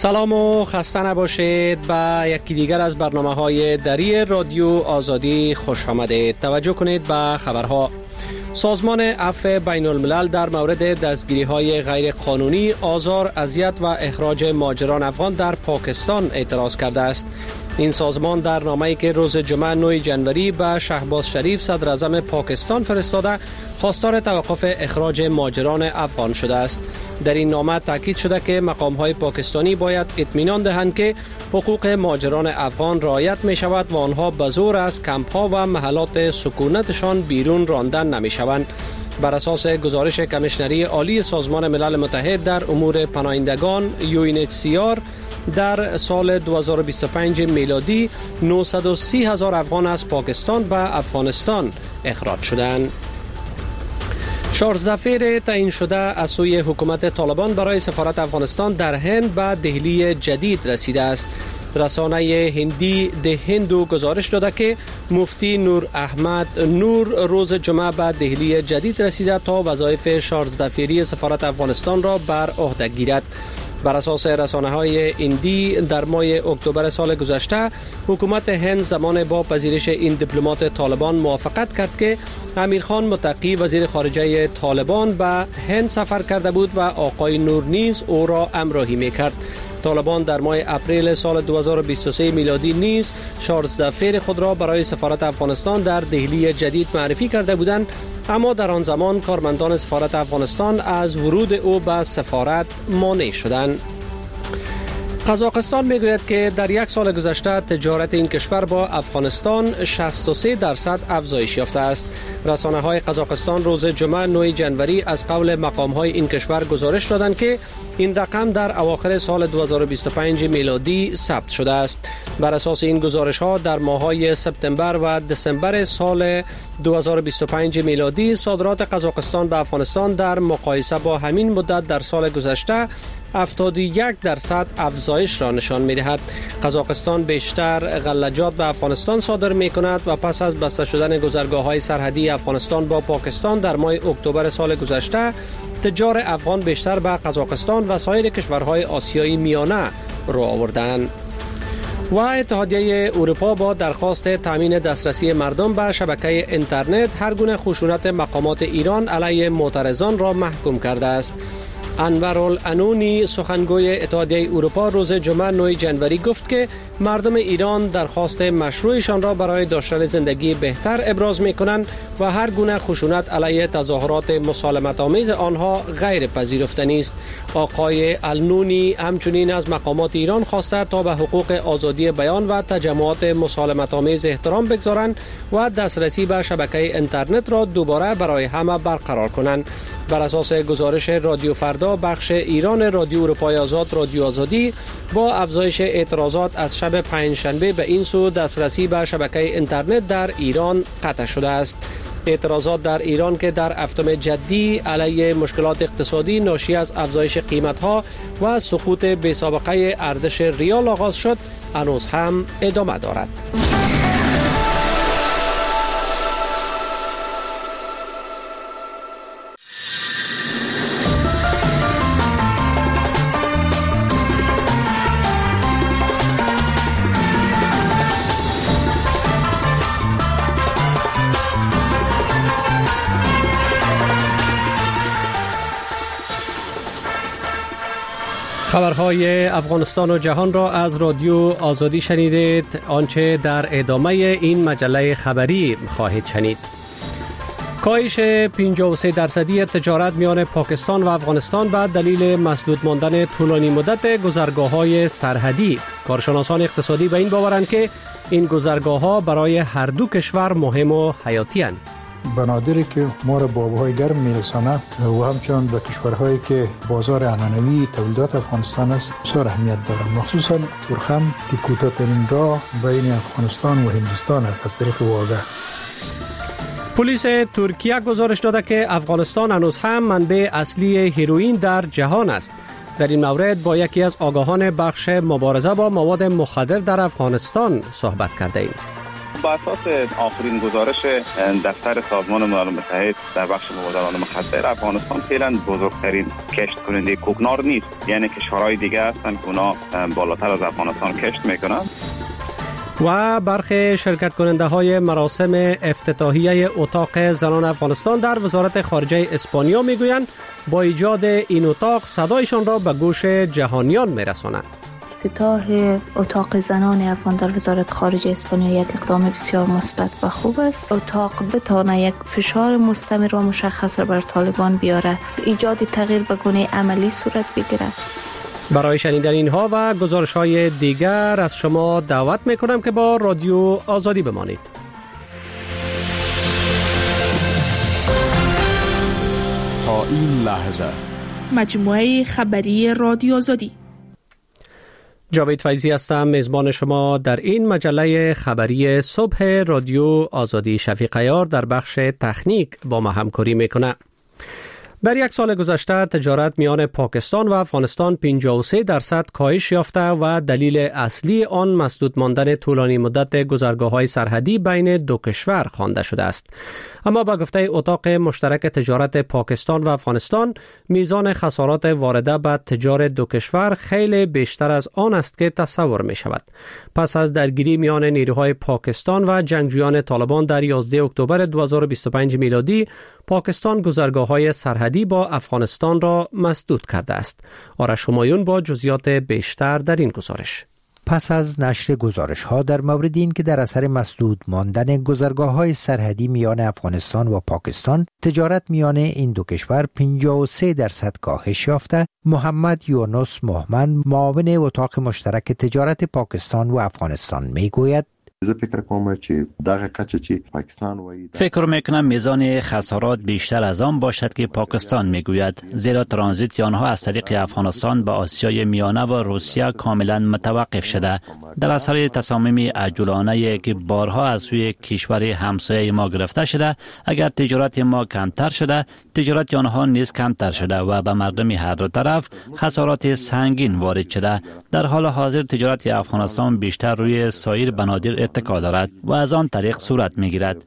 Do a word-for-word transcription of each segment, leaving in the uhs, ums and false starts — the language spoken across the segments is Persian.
سلام و خسته نباشید. به یکی دیگر از برنامه‌های دری رادیو آزادی خوش آمدید. توجه کنید به خبرها. سازمان عفو بین الملل در مورد دستگیری‌های غیر قانونی، آزار، اذیت و اخراج مهاجران افغان در پاکستان اعتراض کرده است. این سازمان در نامه‌ای که روز جمعه نه ژانویه به شهباز شریف صدر اعظم پاکستان فرستاده، خواستار توقف اخراج مهاجران افغان شده است. در این نامه تاکید شده که مقام‌های پاکستانی باید اطمینان دهند که حقوق مهاجران افغان رعایت می‌شود و آنها به زور از کمپ‌ها و محلات سکونتشان بیرون راندن نمی‌شوند. بر اساس گزارش کمیشنری عالی سازمان ملل متحد در امور پناهندگان یو این اچ سی آر، در سال دو هزار و بیست و پنج میلادی نهصد و سی هزار افغان از پاکستان به افغانستان اخراج شدند. چارلز زفیر تعیین شده از سوی حکومت طالبان برای سفارت افغانستان در هند به دهلی جدید رسیده است. رسانه هندی ده هندو گزارش داده که مفتی نور احمد نور روز جمعه به دهلی جدید رسیده تا وظایف چارلز زفیری سفارت افغانستان را بر عهده گیرد. بر اساس رسانه‌های هندی در ماه اکتبر سال گذشته حکومت هند زمان با پذیرش این دیپلمات طالبان موافقت کرد که امیر خان متقی وزیر خارجه طالبان به هند سفر کرده بود و آقای نور نیز او را همراهی می‌کرد. طالبان در ماه اپریل سال دو هزار و بیست و سه میلادی نیز چارلز زفیر خود را برای سفارت افغانستان در دهلی جدید معرفی کرده بودند، اما در آن زمان کارمندان سفارت افغانستان از ورود او به سفارت مانع شدند. قزاقستان میگوید که در یک سال گذشته تجارت این کشور با افغانستان شصت و سه درصد افزایش یافته است. رسانه‌های قزاقستان روز جمعه نه ژانویه از قول مقام‌های این کشور گزارش دادند که این رقم در اواخر سال دو هزار و بیست و پنج میلادی ثبت شده است. بر اساس این گزارش‌ها در ماه‌های سپتامبر و دسامبر سال دو هزار و بیست و پنج میلادی صادرات قزاقستان به افغانستان در مقایسه با همین مدت در سال گذشته هفتاد و یک درصد افزایش را نشان می‌دهد. قزاقستان بیشتر غلجات به افغانستان صادر می‌کند و پس از بسته شدن گذرگاه‌های سرحدی افغانستان با پاکستان در ماه اکتبر سال گذشته، تجار افغان بیشتر به قزاقستان و سایر کشورهای آسیای میانه رو آوردند. و اتحادیه اروپا با درخواست تامین دسترسی مردم به شبکه اینترنت هر گونه خشونت مقامات ایران علیه معترضان را محکوم کرده است. انورالعنونی سخنگوی اتحادیه اروپا روز جمعه نه ژانویه گفت که مردم ایران درخواست مشروعشان را برای داشتن زندگی بهتر ابراز می‌کنند و هر گونه خشونت علیه تظاهرات مسالمت آمیز آنها غیر پذیرفتنی است. آقای النونی همچنین از مقامات ایران خواسته تا به حقوق آزادی بیان و تجمعات مسالمت آمیز احترام بگذارند و دسترسی به شبکه اینترنت را دوباره برای همه برقرار کنند. بر اساس گزارش رادیو فردا، بخش ایران رادیو اروپای آزاد رادیو آزادی با افزایش اعتراضات از شب پنجشنبه به این سو دسترسی به شبکه اینترنت در ایران قطع شده است. اعتراضات در ایران که در هفتم جدی علیه مشکلات اقتصادی ناشی از افزایش قیمت‌ها و سقوط بی‌سابقه ارزش ریال آغاز شد، هنوز هم ادامه دارد. خبرهای افغانستان و جهان را از رادیو آزادی شنیدید. آنچه در ادامه این مجله خبری خواهید شنید: کاهش پنجاه و سه درصدی تجارت میان پاکستان و افغانستان به دلیل مسدود ماندن طولانی مدت گذرگاه‌های سرحدی. کارشناسان اقتصادی به این باورند که این گذرگاه‌ها برای هر دو کشور مهم و حیاتی اند. بنادری که ما را به آبهای گرم میرسانه و همچنان به کشورهایی که بازار عنعنوی تولیدات افغانستان است بسیار اهمیت دارد، مخصوصا تورخم که کوتاه‌ترین راه بین افغانستان و هندوستان است از طریق واگه. پلیس ترکیه گزارش داده که افغانستان هنوز هم منبع اصلی هیروئین در جهان است. در این مورد با یکی از آگاهان بخش مبارزه با مواد مخدر در افغانستان صحبت کرده ایم. خب بر اساس آخرین گزارش دفتر سازمان ملل متحد در بخش مبادلات مخدر، افغانستان فعلا بزرگترین کشت کننده کوکنار نیست، یعنی کشورهای دیگه هستن که اونا بالاتر از افغانستان کشت میکنن. و برخی شرکت کننده های مراسم افتتاحیه اتاق زنان افغانستان در وزارت خارجه اسپانیا میگویند با ایجاد این اتاق صدایشان را به گوش جهانیان میرسانند. افتتاح اتاق زنان افغان در وزارت خارجه اسپانیا یک اقدام بسیار مثبت و خوب است. اتاق بتونه یک فشار مستمر و مشخص بر طالبان بیاره، ایجاد تغییر به گونه عملی صورت بگیرد. برای شنیدن اینها و گزارش های دیگر از شما دعوت میکنم که با رادیو آزادی بمانید. تا این لحظه مجموعه خبری رادیو آزادی. جاوید فیضی هستم، میزبان شما در این مجله خبری صبح رادیو آزادی. شفیق عیار در بخش تکنیک با ما همکاری میکنه. در یک سال گذشته تجارت میان پاکستان و افغانستان پنجاه و سه درصد کاهش یافته و دلیل اصلی آن مسدود ماندن طولانی مدت گذرگاه‌های سرحدی بین دو کشور خوانده شده است. اما با گفته اتاق مشترک تجارت پاکستان و افغانستان، میزان خسارات وارده به تجار دو کشور خیلی بیشتر از آن است که تصور می شود. پس از درگیری میان نیروهای پاکستان و جنگجویان طالبان در یازده اکتبر دو هزار و بیست و پنج میلادی، پاکستان گذرگاه‌های سرحدی با افغانستان را مسدود کرده است. آرش همایون با جزئیات بیشتر در این گزارش. پس از نشر گزارش‌ها در مورد این که در اثر مسدود ماندن گذرگاه‌های سرحدی میان افغانستان و پاکستان، تجارت میان این دو کشور پنجاه و سه درصد کاهش یافته، محمد یونس محمد، معاون اتاق مشترک تجارت پاکستان و افغانستان میگوید: زه فکر کوم چې دغه کچه چې پاکستان وایي، فکر میکنم میزان خسارات بیشتر از آن باشد که پاکستان میگوید، زیرا ترانزیت آنها از طریق افغانستان به آسیای میانه و روسیه کاملا متوقف شده. در اثر تصامیم عجولانه که بارها از سوی کشور همسایه ما گرفته شده، اگر تجارت ما کمتر شده، تجارت آنها نیز کمتر شده و به مردم هر دو طرف خسارات سنگین وارد شده. در حال حاضر تجارت افغانستان بیشتر روی سایر بنادر اتکا دارد و از آن طریق صورت میگیرد.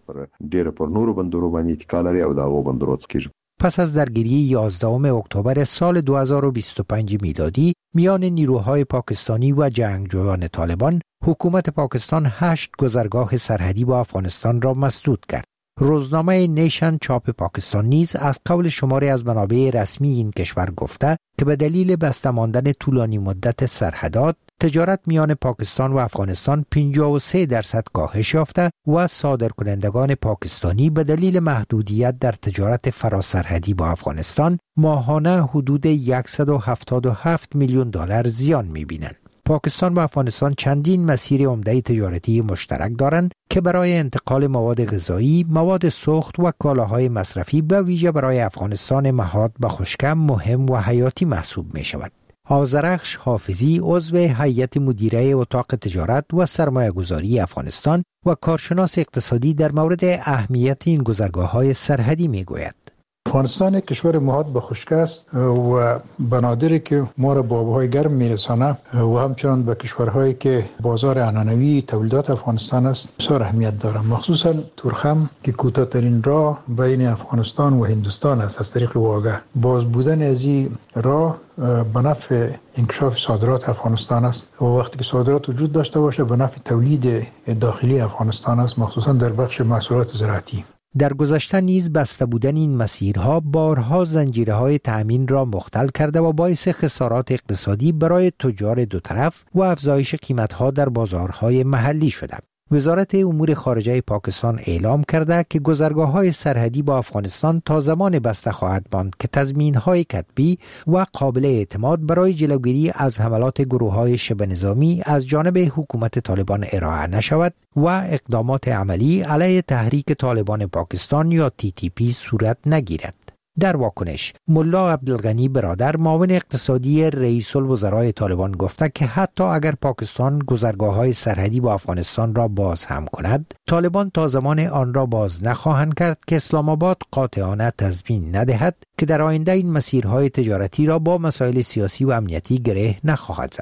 پس از درگیری یازدهم اکتبر سال دو هزار و بیست و پنج میلادی میان نیروهای پاکستانی و جنگجویان طالبان، حکومت پاکستان هشت گذرگاه سرحدی با افغانستان را مسدود کرد. روزنامه نیشن چاپ پاکستان نیز از قول شماری از منابع رسمی این کشور گفته که به دلیل بسته ماندن طولانی مدت سرحدات، تجارت میان پاکستان و افغانستان پنجاه و سه درصد کاهش یافته و صادرکنندگان پاکستانی به دلیل محدودیت در تجارت فراسرحدی با افغانستان ماهانه حدود صد و هفتاد و هفت میلیون دلار زیان می‌بینند. پاکستان و افغانستان چندین مسیر عمده تجارتی مشترک دارند که برای انتقال مواد غذایی، مواد سوخت و کالاهای مصرفی به ویژه برای افغانستان مهاد به خشکم مهم و حیاتی محسوب می شود. آذرخش حافظی، عضو هیئت مدیره اتاق تجارت و سرمایه‌گذاری افغانستان و کارشناس اقتصادی، در مورد اهمیت این گذرگاه‌های سرحدی می‌گوید: افغانستان یک کشور مهاد به خشک است و بنادری که ما را به آبهای گرم میرسانه و همچنان به کشورهایی که بازار عنعنوی تولیدات افغانستان است بسیار اهمیت دارد. مخصوصا تورخم که کوتاه‌ترین راه بین افغانستان و هندوستان است از طریق واگه. باز بودن از این راه به نفع انکشاف صادرات افغانستان است و وقتی که صادرات وجود داشته باشه به نفع تولید داخلی افغانستان است، مخصوصا در بخش محصولات زراعتی. در گذشته نیز بسته بودن این مسیرها بارها زنجیرهای تأمین را مختل کرده و باعث خسارات اقتصادی برای تجار دو طرف و افزایش قیمتها در بازارهای محلی شده. وزارت امور خارجه پاکستان اعلام کرده که گذرگاه‌های سرحدی با افغانستان تا زمان بسته خواهد ماند که تضمین‌های کتبی و قابل اعتماد برای جلوگیری از حملات گروه‌های شبه نظامی از جانب حکومت طالبان ارائه نشود و اقدامات عملی علیه تحریک طالبان پاکستان یا تی تی پی صورت نگیرد. در واکنش، ملا عبدالغنی برادر، معاون اقتصادی رئیس الوزراء طالبان، گفته که حتی اگر پاکستان گذرگاه‌های سرحدی با افغانستان را باز هم کند، طالبان تا زمان آن را باز نخواهند کرد که اسلام آباد قاطعانه تضمین ندهد که در آینده این مسیرهای تجارتی را با مسائل سیاسی و امنیتی گره نخواهد زد.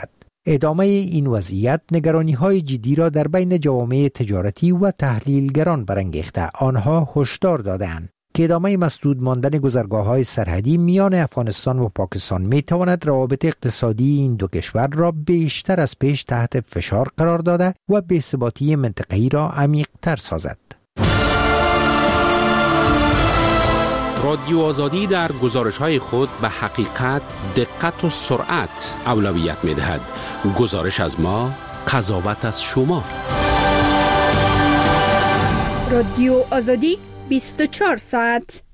ادامه این وضعیت نگرانی‌های جدی را در بین جوامع تجارتی و تحلیلگران برانگیخته. آنها هشدار دادند که ادامه مسدود ماندن گذرگاه‌های سرحدی میان افغانستان و پاکستان می‌تواند روابط اقتصادی این دو کشور را بیشتر از پیش تحت فشار قرار داده و بی‌ثباتی منطقه‌ای را عمیق‌تر سازد. رادیو آزادی در گزارش‌های خود به حقیقت، دقت و سرعت اولویت می‌دهد. گزارش از ما، قضاوت از شما. رادیو آزادی بیست و چهار ساعت.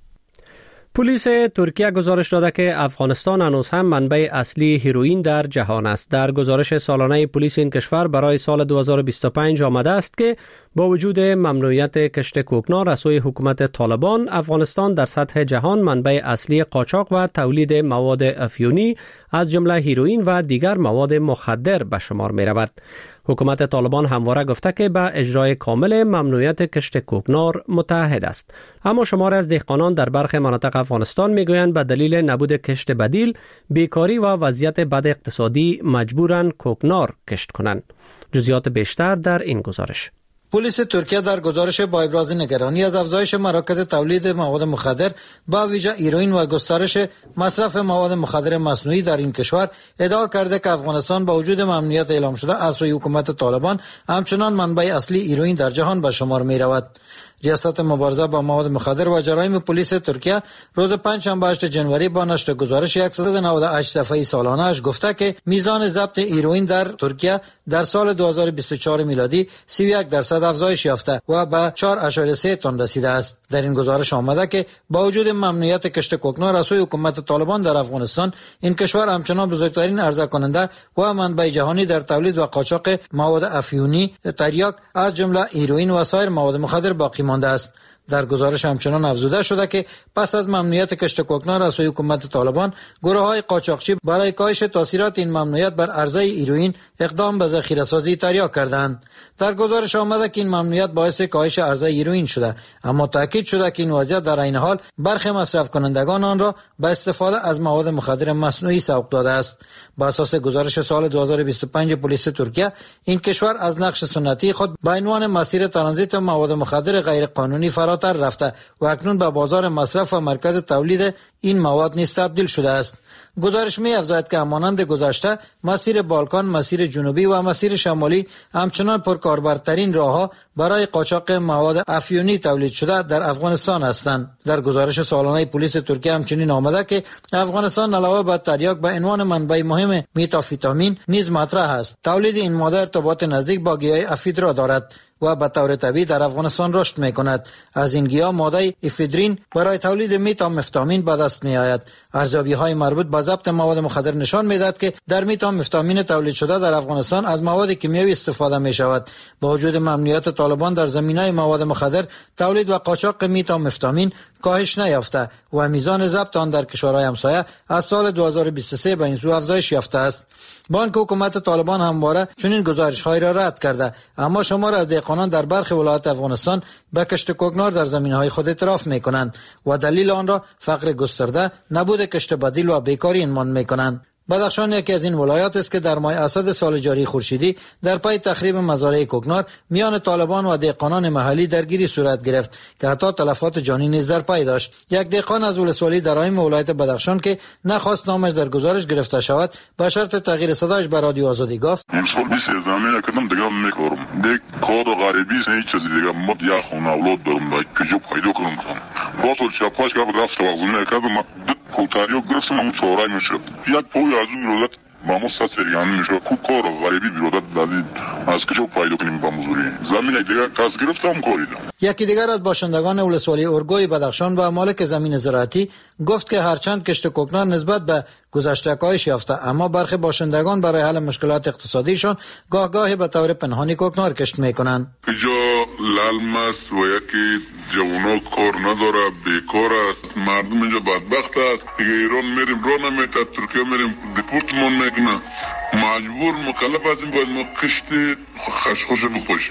پلیس ترکیه گزارش داده که افغانستان هنوز هم منبع اصلی هیروئین در جهان است. در گزارش سالانه پلیس این کشور برای سال دو هزار و بیست و پنج آمده است که با وجود ممنوعیت کشت کوکنار از سوی حکومت طالبان، افغانستان در سطح جهان منبع اصلی قاچاق و تولید مواد افیونی از جمله هیروئین و دیگر مواد مخدر به شمار می رود. حکومت طالبان همواره گفته که به اجرای کامل ممنوعیت کشت کوکنار متعهد است. اما شمار از دهقانان در برخی مناطق افغانستان میگویند به دلیل نبود کشت بدیل، بیکاری و وضعیت بد اقتصادی مجبورند کوکنار کشت کنند. جزئیات بیشتر در این گزارش. پلیس ترکیه در گزارش با ابراز نگرانی از افزایش مراکز تولید مواد مخدر با ویژه هیروئین و گسترش مصرف مواد مخدر مصنوعی در این کشور ادعا کرده که افغانستان با وجود ممنوعیت اعلام شده از سوی حکومت طالبان همچنان منبع اصلی هیروئین در جهان به شمار می رود. ریاست مبارزه با مواد مخدر و جرایم پلیس ترکیه روز پنجشنبه هشتم ژانویه با نشر گزارش صد و نود و هشت صفحه‌ای سالانه اش گفته که میزان ضبط هیروئین در ترکیه در سال دو هزار و بیست و چهار میلادی سی و یک درصد افزایش یافته و به چهار ممیز سه تن رسیده است. در این گزارش آمده که با وجود ممنوعیت کشت کوکنار از سوی حکومت طالبان در افغانستان، این کشور همچنان بزرگترین عرضه کننده و منبع جهانی در تولید و قاچاق مواد افیونی، تریاک از جمله هیروئین و سایر مواد مخدر باقی مانده است. در گزارش همچنان افزوده شده که پس از ممنوعیت کشت کوکنار از سوی حکومت طالبان، گروه‌های قاچاقچی برای کاهش تاثیرات این ممنوعیت بر عرضه هیروئین اقدام به ذخیره‌سازی تریاک کردند. در گزارش آمده که این ممنوعیت باعث کاهش عرضه هیروئین شده، اما تاکید شده که این وضعیت در عین حال برخی مصرف کنندگان آن را به استفاده از مواد مخدر مصنوعی سوق داده است. بر اساس گزارش سال دو هزار و بیست و پنج پلیس ترکیه، این کشور از نقش سنتی خود به عنوان مسیر ترانزیت مواد مخدر غیر قانونی فراتر رفته و اکنون به بازار مصرف و مرکز تولید این مواد نیز تبدیل شده است. گزارش می افزاید که همانند گذشته، مسیر بالکان، مسیر جنوبی و مسیر شمالی همچنان پرکاربردترین راهها برای قاچاق مواد افیونی تولید شده در افغانستان هستند. در گزارش سالانه پلیس ترکیه همچنین آمده که افغانستان علاوه بر تریاک به عنوان منبع مهم میتامفتامین نیز مطرح است. تولید این ماده ارتباط نزدیک با گیاه افیدرا دارد و به طور طبیعی در افغانستان رشد می کند. از این گیاه ماده افیدرین برای تولید میتامفتامین به دست می آید. ارزیابی‌های مربوط به ضبط مواد مخدر نشان می‌دهد که در میتامفتامین تولید شده در افغانستان از مواد کیمیایی استفاده می شود. با وجود ممنوعیت طالبان در زمینه مواد مخدر، تولید و قاچاق میتامفتامین کاهش نیافته و میزان ضبط آن در کشورهای همسایه از سال دو هزار و بیست و سه به این سو افزایش یافته است. بانک حکومت طالبان همواره چنین گزارش‌هایی را رد کرده، اما شمار از دهقانان در برخی ولایات افغانستان به کشت کوکنار در زمینه‌های خود اعتراف می‌کنند و دلیل آن را فقر گسترده، نبود کشت بدیل و بیکاری عنوان می‌کنند. بدخشان یکی از این ولایات است که در ماه اسد سال جاری خورشیدی در پی تخریب مزارع کوکنار میان طالبان و دهقانان محلی درگیری صورت گرفت که حتی تلفات جانی نیز در پی داشت. یک دهقان از ولسوالی درایم ولایت بدخشان که نخواست نامش در گزارش گرفته شود، به شرط تغییر صدایش به رادیو آزادی گفت: امسال بیست زمین کردم دیگه میکارم دیگه کار غریبی نیست، چیزی دیگه مد یا خونه اولاد دارم دیگه کجا پیدا کنم. باطل چاپاش که رفت توازن کردم کوتاریو گرفتم اون چهارای میشه یک پوی از اون برادت با ما سریعان میشه کو کار غریبی برادت دادید از کجا پیدا کنیم با مزوری زمین دیگه کاس گرفتم کوریدم. یکی دیگر از باشندگان ولسوالی اورگوی بدخشان و مالک زمین زراعتی گفت که هرچند کشت کوکنار نسبت به گذشته کاهش یافته، اما برخی باشندگان برای حل مشکلات اقتصادیشان گاه گاهی به طور پنهانی کوکنار کشت میکنند. کجا لالم است و یکی جوانو کار نداره، بیکار است، مردم اینجا بدبخت است. دیگه ایران میریم راه نمیته، ترکیه میریم دیپورتمان میکنه، مجبور مکلف هستیم باید ما کشت خشخوش بپاشیم.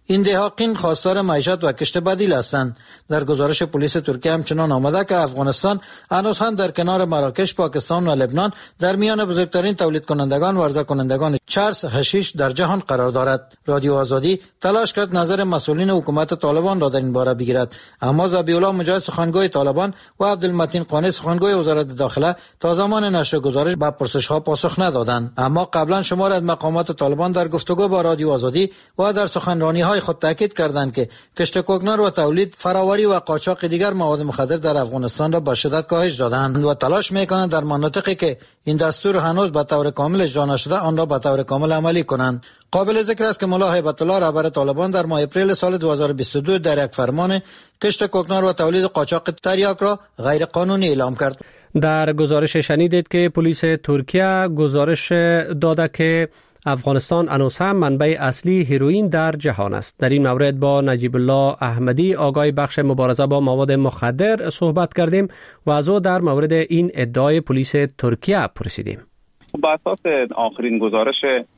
این دهاقین خواستار معیشت و کشت بدیل هستند. در گزارش پلیس ترکیه همچنان آمده که افغانستان هنوز هم در کنار مراکش، پاکستان و لبنان در میان بزرگترین تولید کنندگان و عرضه کنندگان چرس حشیش در جهان قرار دارد. رادیو آزادی تلاش کرد نظر مسئولین حکومت طالبان را در این باره بگیرد، اما ذبیح‌الله مجاهد سخنگوی طالبان و عبدالمتین قانی سخنگوی وزارت داخله تا زمان نشر گزارش به پرسش‌ها پاسخ ندادند. اما قبلا شمار از مقامات طالبان در گفتگو با رادیو آزادی و در سخنرانی‌های خود تاکید کردند که کشت کوکنار و تولید، فراوری و قاچاق دیگر مواد مخدر در افغانستان را به شدت کاهش دادند و تلاش می‌کنند در مناطقی که این دستور هنوز به طور کامل اجرا نشده آن را به طور کامل عملی کنند. قابل ذکر است که ملا هیبت الله رهبر طالبان در ماه اپریل سال دو هزار و بیست و دو در یک فرمان کشت کوکنار و تولید قاچاق تریاک را غیر قانونی اعلام کرد. در گزارش شنیدید که پلیس ترکیه گزارش داده که افغانستان هنوز هم منبع اصلی هیروئین در جهان است. در این مورد با نجیب الله احمدی آگای بخش مبارزه با مواد مخدر صحبت کردیم و از او در مورد این ادعای پلیس ترکیه پرسیدیم. با اساس آخرین گزارش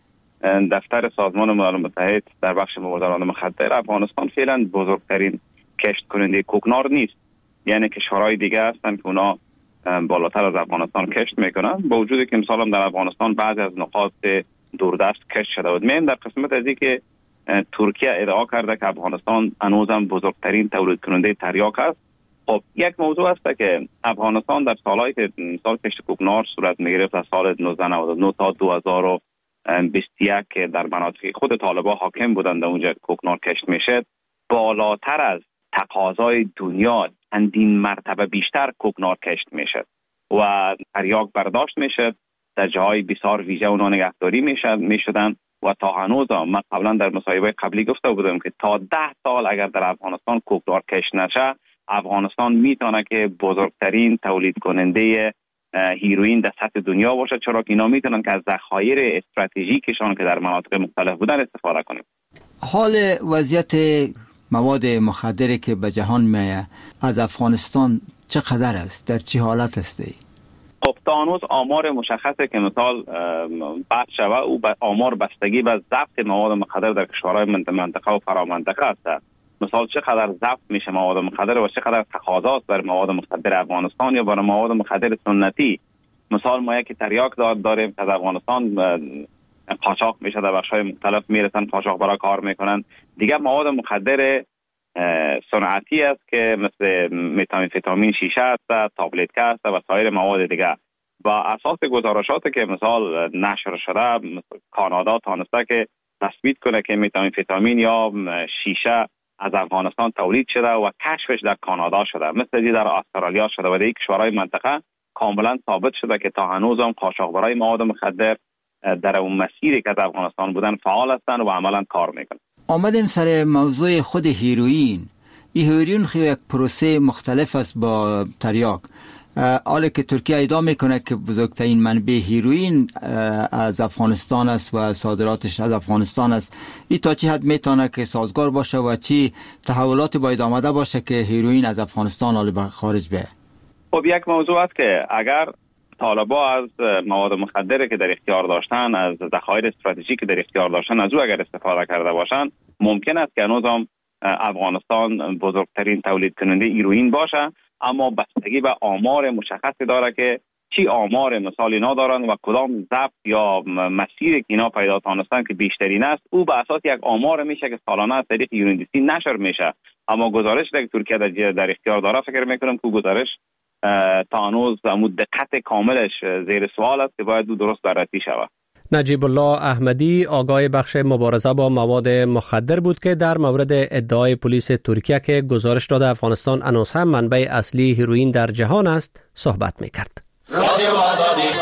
دفتر سازمان ملل متحد در بخش مواد مخدر، افغانستان فعلا بزرگترین کشت کننده کوکنار نیست. یعنی کشورهای دیگه هستن که اونا بالاتر از افغانستان کشت میکنن، با وجودی که مثلا در افغانستان بعضی از نقاط دوردست کشت شده بود. من در قسمت از اینکه ترکیه ادعا کرده که افغانستان هنوزم بزرگترین تولید کننده تریاک است. خب یک موضوع است که افغانستان در سالهای که سال کشت کوکنار صورت میگرفت از سال نوزده نود و نه تا دو هزار و بیست و یک که در مناطق خود طالبان حاکم بودند اونجا کوکنار کشت میشد، بالاتر از تقاضای دنیا چندین مرتبه بیشتر کوکنار کشت میشد و تریاک برداشت میشد. در جاهای بسیار ویژه اونا نگهداری میشد میشدن و تا هنوز من قبلا در مصاحبه قبلی گفته بودم که تا ده سال اگر در افغانستان کوکنار کشت نشه، افغانستان میتونه که بزرگترین تولید کننده هیروئین در سطح دنیا باشه، چرا که اینا میتونن که از ذخایر استراتژیکشان که در مناطق مختلف بودن استفاده کنند. حال وضعیت مواد مخدری که به جهان میه از افغانستان چقدر است؟ در چه حالت است؟ خب تا هنوز آمار مشخصه که مثال بحث شوه او آمار بستگی به ضبط مواد مخدر در کشورهای منطقه و فرامنطقه است. مثال چقدر ضبط میشه مواد مخدر و چقدر تقاضاست بر مواد مخدر افغانستان یا برای مواد مخدر سنتی. مثال ما یکی تریاک داریم که از افغانستان قاچاق میشه، در بخش‌های مختلف میرسن قاچاق برای کار میکنن. دیگه مواد مخدر صنعتی است که مثل متامفتامین شیشه است، تابلت است و سایر مواد دیگه. با اساس گزارشات که مثال نشر شده، مثل کانادا تانسته که تثبیت کنه که متامفتامین یا شیشه از افغانستان تولید شده و کشفش در کانادا شده، مثل در استرالیا شده و در کشورهای منطقه کاملا ثابت شده که تا هنوز هم قاچاقبرای مواد مخدر در اون مسیری که از افغانستان بودن فعال هستند و عملا کار میکنن. آمدیم سر موضوع خود هیروئین. این هیروئین خیلی یک پروسه مختلف است با تریاک. حالا که ترکیه ادعا میکنه که بزرگترین منبع هیروئین از افغانستان است و صادراتش از افغانستان است، این تا چه حد میتونه که سازگار باشه و چی تحولات باید آمده باشه که هیروئین از افغانستان حالا به خارج بیه؟ خب یک موضوع است که اگر طالبا از مواد مخدری که در اختیار داشتن، از ذخایر استراتژیکی که در اختیار داشتن، از او اگر استفاده کرده باشن، ممکن است که هنوز هم افغانستان بزرگترین تولید کننده هیروئین باشه، اما بستگی به آمار مشخصی داره که چی آمار مثال اینا دارن و کدام ضبط یا مسیری که اینا پیدا تانستن که بیشترین است، او به اساس یک آمار میشه که سالانه از طریق یوندیسی نشر میشه. اما گزارش که ترکیه در, در اختیار داره، فکر میکنم که گزارش تا هنوز دقت کاملش زیر سوال است که باید درست بررسی شود. نجیب الله احمدی آگاه بخش مبارزه با مواد مخدر بود که در مورد ادعای پلیس ترکیه که گزارش داده افغانستان هنوز هم منبع اصلی هیروئین در جهان است صحبت میکرد. رادیو آزادی.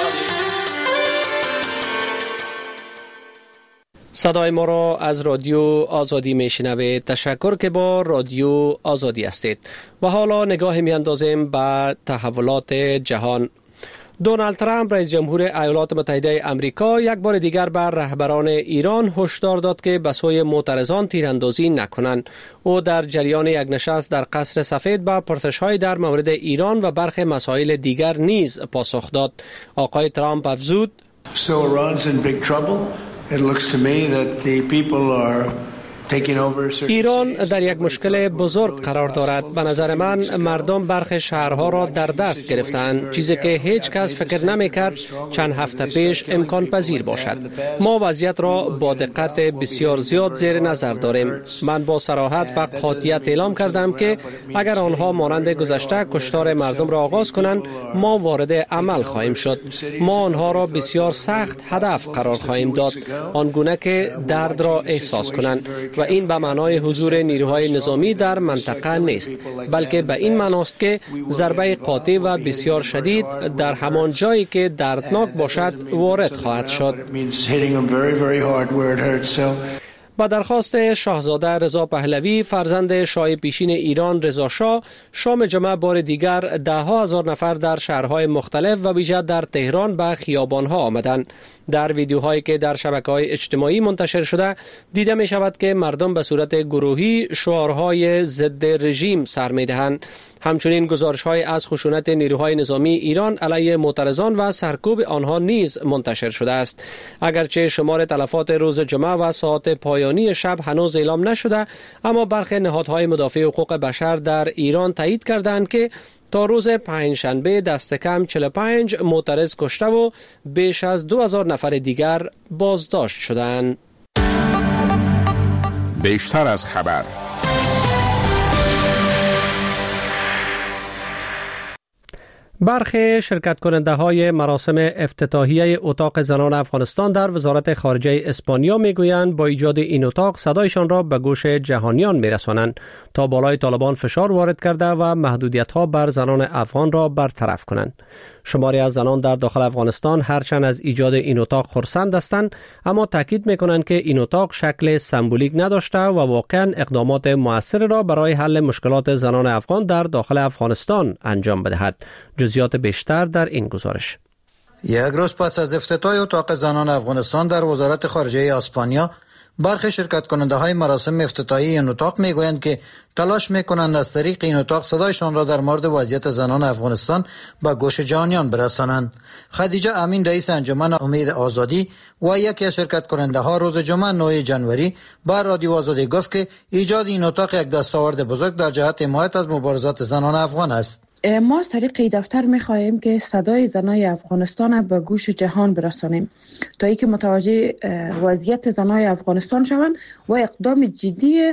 صدای ما را از رادیو آزادی میشنوید. تشکر که با رادیو آزادی هستید. و حالا نگاه میاندازیم به تحولات جهان. دونالد ترامپ رئیس جمهور ایالات متحده آمریکا یک بار دیگر بر رهبران ایران هشدار داد که به سوی معترضان تیراندازی نکنند. او در جریان یک نشست در قصر سفید به پرسش‌های در مورد ایران و برخی مسائل دیگر نیز پاسخ داد. آقای ترامپ افزود: So Iran's in big trouble. It looks to me that the people are ایران در یک مشکل بزرگ قرار دارد. به نظر من مردم برخی شهرها را در دست گرفتند، چیزی که هیچ کس فکر نمی کرد چند هفته پیش امکان پذیر باشد. ما وضعیت را با دقت بسیار زیاد زیر نظر داریم. من با صراحت و قاطعیت اعلام کردم که اگر آنها مانند گذشته کشتار مردم را آغاز کنند، ما وارد عمل خواهیم شد. ما آنها را بسیار سخت هدف قرار خواهیم داد، آنگونه که درد را احساس کنند. و این به معنای حضور نیروهای نظامی در منطقه نیست، بلکه به این معناست که ضربه قاطع و بسیار شدید در همان جایی که دردناک باشد وارد خواهد شد. با درخواست شاهزاده رضا پهلوی فرزند شاه پیشین ایران رضا شاه، شام جمعه بار دیگر ده ها هزار نفر در شهرهای مختلف و ویژه در تهران به خیابانها آمدند. در ویدیوهایی که در شبکه‌های اجتماعی منتشر شده دیده می شود که مردم به صورت گروهی شعارهای ضد رژیم سر می دهند. همچنین گزارش‌های از خشونت نیروهای نظامی ایران علیه معترضان و سرکوب آنها نیز منتشر شده است. اگرچه شمار تلفات روز جمعه و ساعات پایانی شب هنوز اعلام نشده، اما برخی نهادهای مدافع حقوق بشر در ایران تایید کردند که تا روز پنجشنبه دست کم چهل و پنج معترض کشته و بیش از دو هزار نفر دیگر بازداشت شدند. بیشتر از خبر. برخی شرکت کننده های مراسم افتتاحیه اتاق زنان افغانستان در وزارت خارجه اسپانیا میگویند با ایجاد این اتاق صدایشان را به گوش جهانیان میرسانند تا بالای طالبان فشار وارد کرده و محدودیت ها بر زنان افغان را برطرف کنند. شماری از زنان در داخل افغانستان هرچند از ایجاد این اتاق خرسند هستند، اما تاکید میکنند که این اتاق شکل سمبولیک نداشته و واقعا اقدامات مؤثر را برای حل مشکلات زنان افغان در داخل افغانستان انجام بدهد. جزئیات بیشتر در این گزارش. یک روز پس از افتتاح اتاق زنان افغانستان در وزارت خارجه اسپانیا، برخی شرکت کننده های مراسم افتتاحی این اتاق میگویند که تلاش میکنند از طریق این اتاق صدایشان را در مورد وضعیت زنان افغانستان به گوش جهانیان برسانند. خدیجه امین رئیس انجمن امید آزادی و یکی از شرکت کننده ها روز جمعه نه ژانویه بر رادیو آزادی گفت که ایجاد این اتاق یک دستاورد بزرگ در جهت حمایت از مبارزات زنان افغان است. ما از طریق این دفتر می‌خواهیم که صدای زنای افغانستان به گوش جهان برسانیم تا اینکه متوجه وضعیت زنای افغانستان شوند و اقدام جدی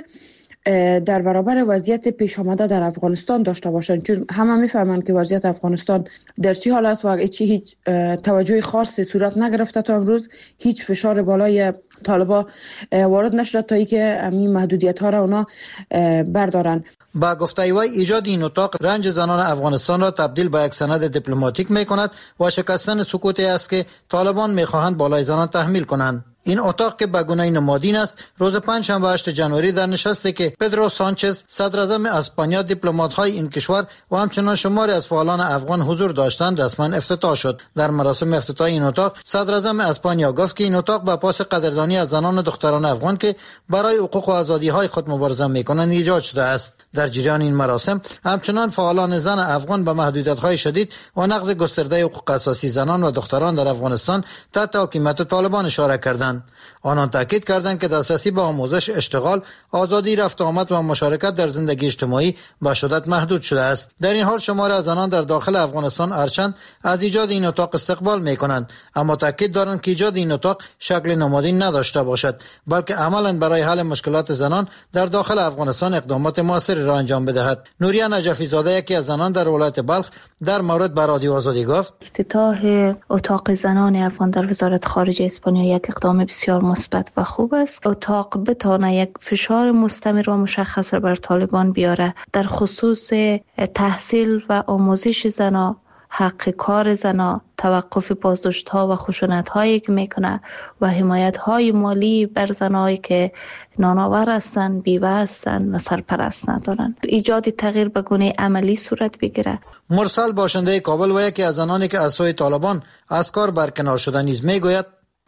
در برابر وضعیت پیش آمده در افغانستان داشته باشند، چون همه میفهمند که وضعیت افغانستان در چه حال است و هیچ هیچ توجه خاصی صورت نگرفته تا امروز. هیچ فشار بالای طالبا وارد نشده تا اینکه همین محدودیت ها را اونا بردارن. با گفته وی ایجاد این اتاق رنج زنان افغانستان را تبدیل به یک سند دیپلماتیک میکند و شکستن سکوتی است که طالبان میخواهند بالای زنان تحمیل کنند. این اتاق که به گونه نمادین است، روز پنجشنبه هشت ژانویه در نشستی که پدرو سانچز صدر اعظم اسپانیا، دیپلمات‌های این کشور و همچنان شماری از فعالان افغان حضور داشتند رسما افتتاح شد. در مراسم افتتاح این اتاق صدر اعظم اسپانیا گفت که این اتاق به پاس قدردانی از زنان و دختران افغان که برای حقوق و آزادی‌های خود مبارزه می‌کنند ایجاد شده است. در جریان این مراسم همچنان فعالان زن افغان به محدودیت‌های شدید و نقض گسترده حقوق اساسی زنان و دختران در افغانستان تحت حکومت طالبان اشاره کردند. آنان تاکید کردند که دسترسی به آموزش، اشتغال، آزادی رفت آمد و مشارکت در زندگی اجتماعی به شدت محدود شده است. در این حال شمار از زنان در داخل افغانستان ارچند از ایجاد این اتاق استقبال می‌کنند، اما تاکید دارند که ایجاد این اتاق شکل نمادین نداشته باشد، بلکه عملاً برای حل مشکلات زنان در داخل افغانستان اقدامات موثری را انجام بدهد. نوریه نجفی زاده یکی از زنان در ولایت بلخ در مورد به رادیو آزادی گفت: افتتاح اتاق زنان افغان در وزارت خارجه اسپانیا یک اقدام بسیار مثبت و خوب است. اتاق بتونه یک فشار مستمر و مشخص بر طالبان بیاره در خصوص تحصیل و آموزش زنا، حق کار زنا، توقف بازداشت ها و خشونت هایی که میکنه و حمایت های مالی بر زنایی که نانآور هستند، بیوه هستند و سرپرست ندارند. ایجاد تغییر به گونه عملی صورت بگیره. مرسل باشنده کابل و یکی از زنانی که از سوی طالبان از کار برکنار شده نیز میگوید: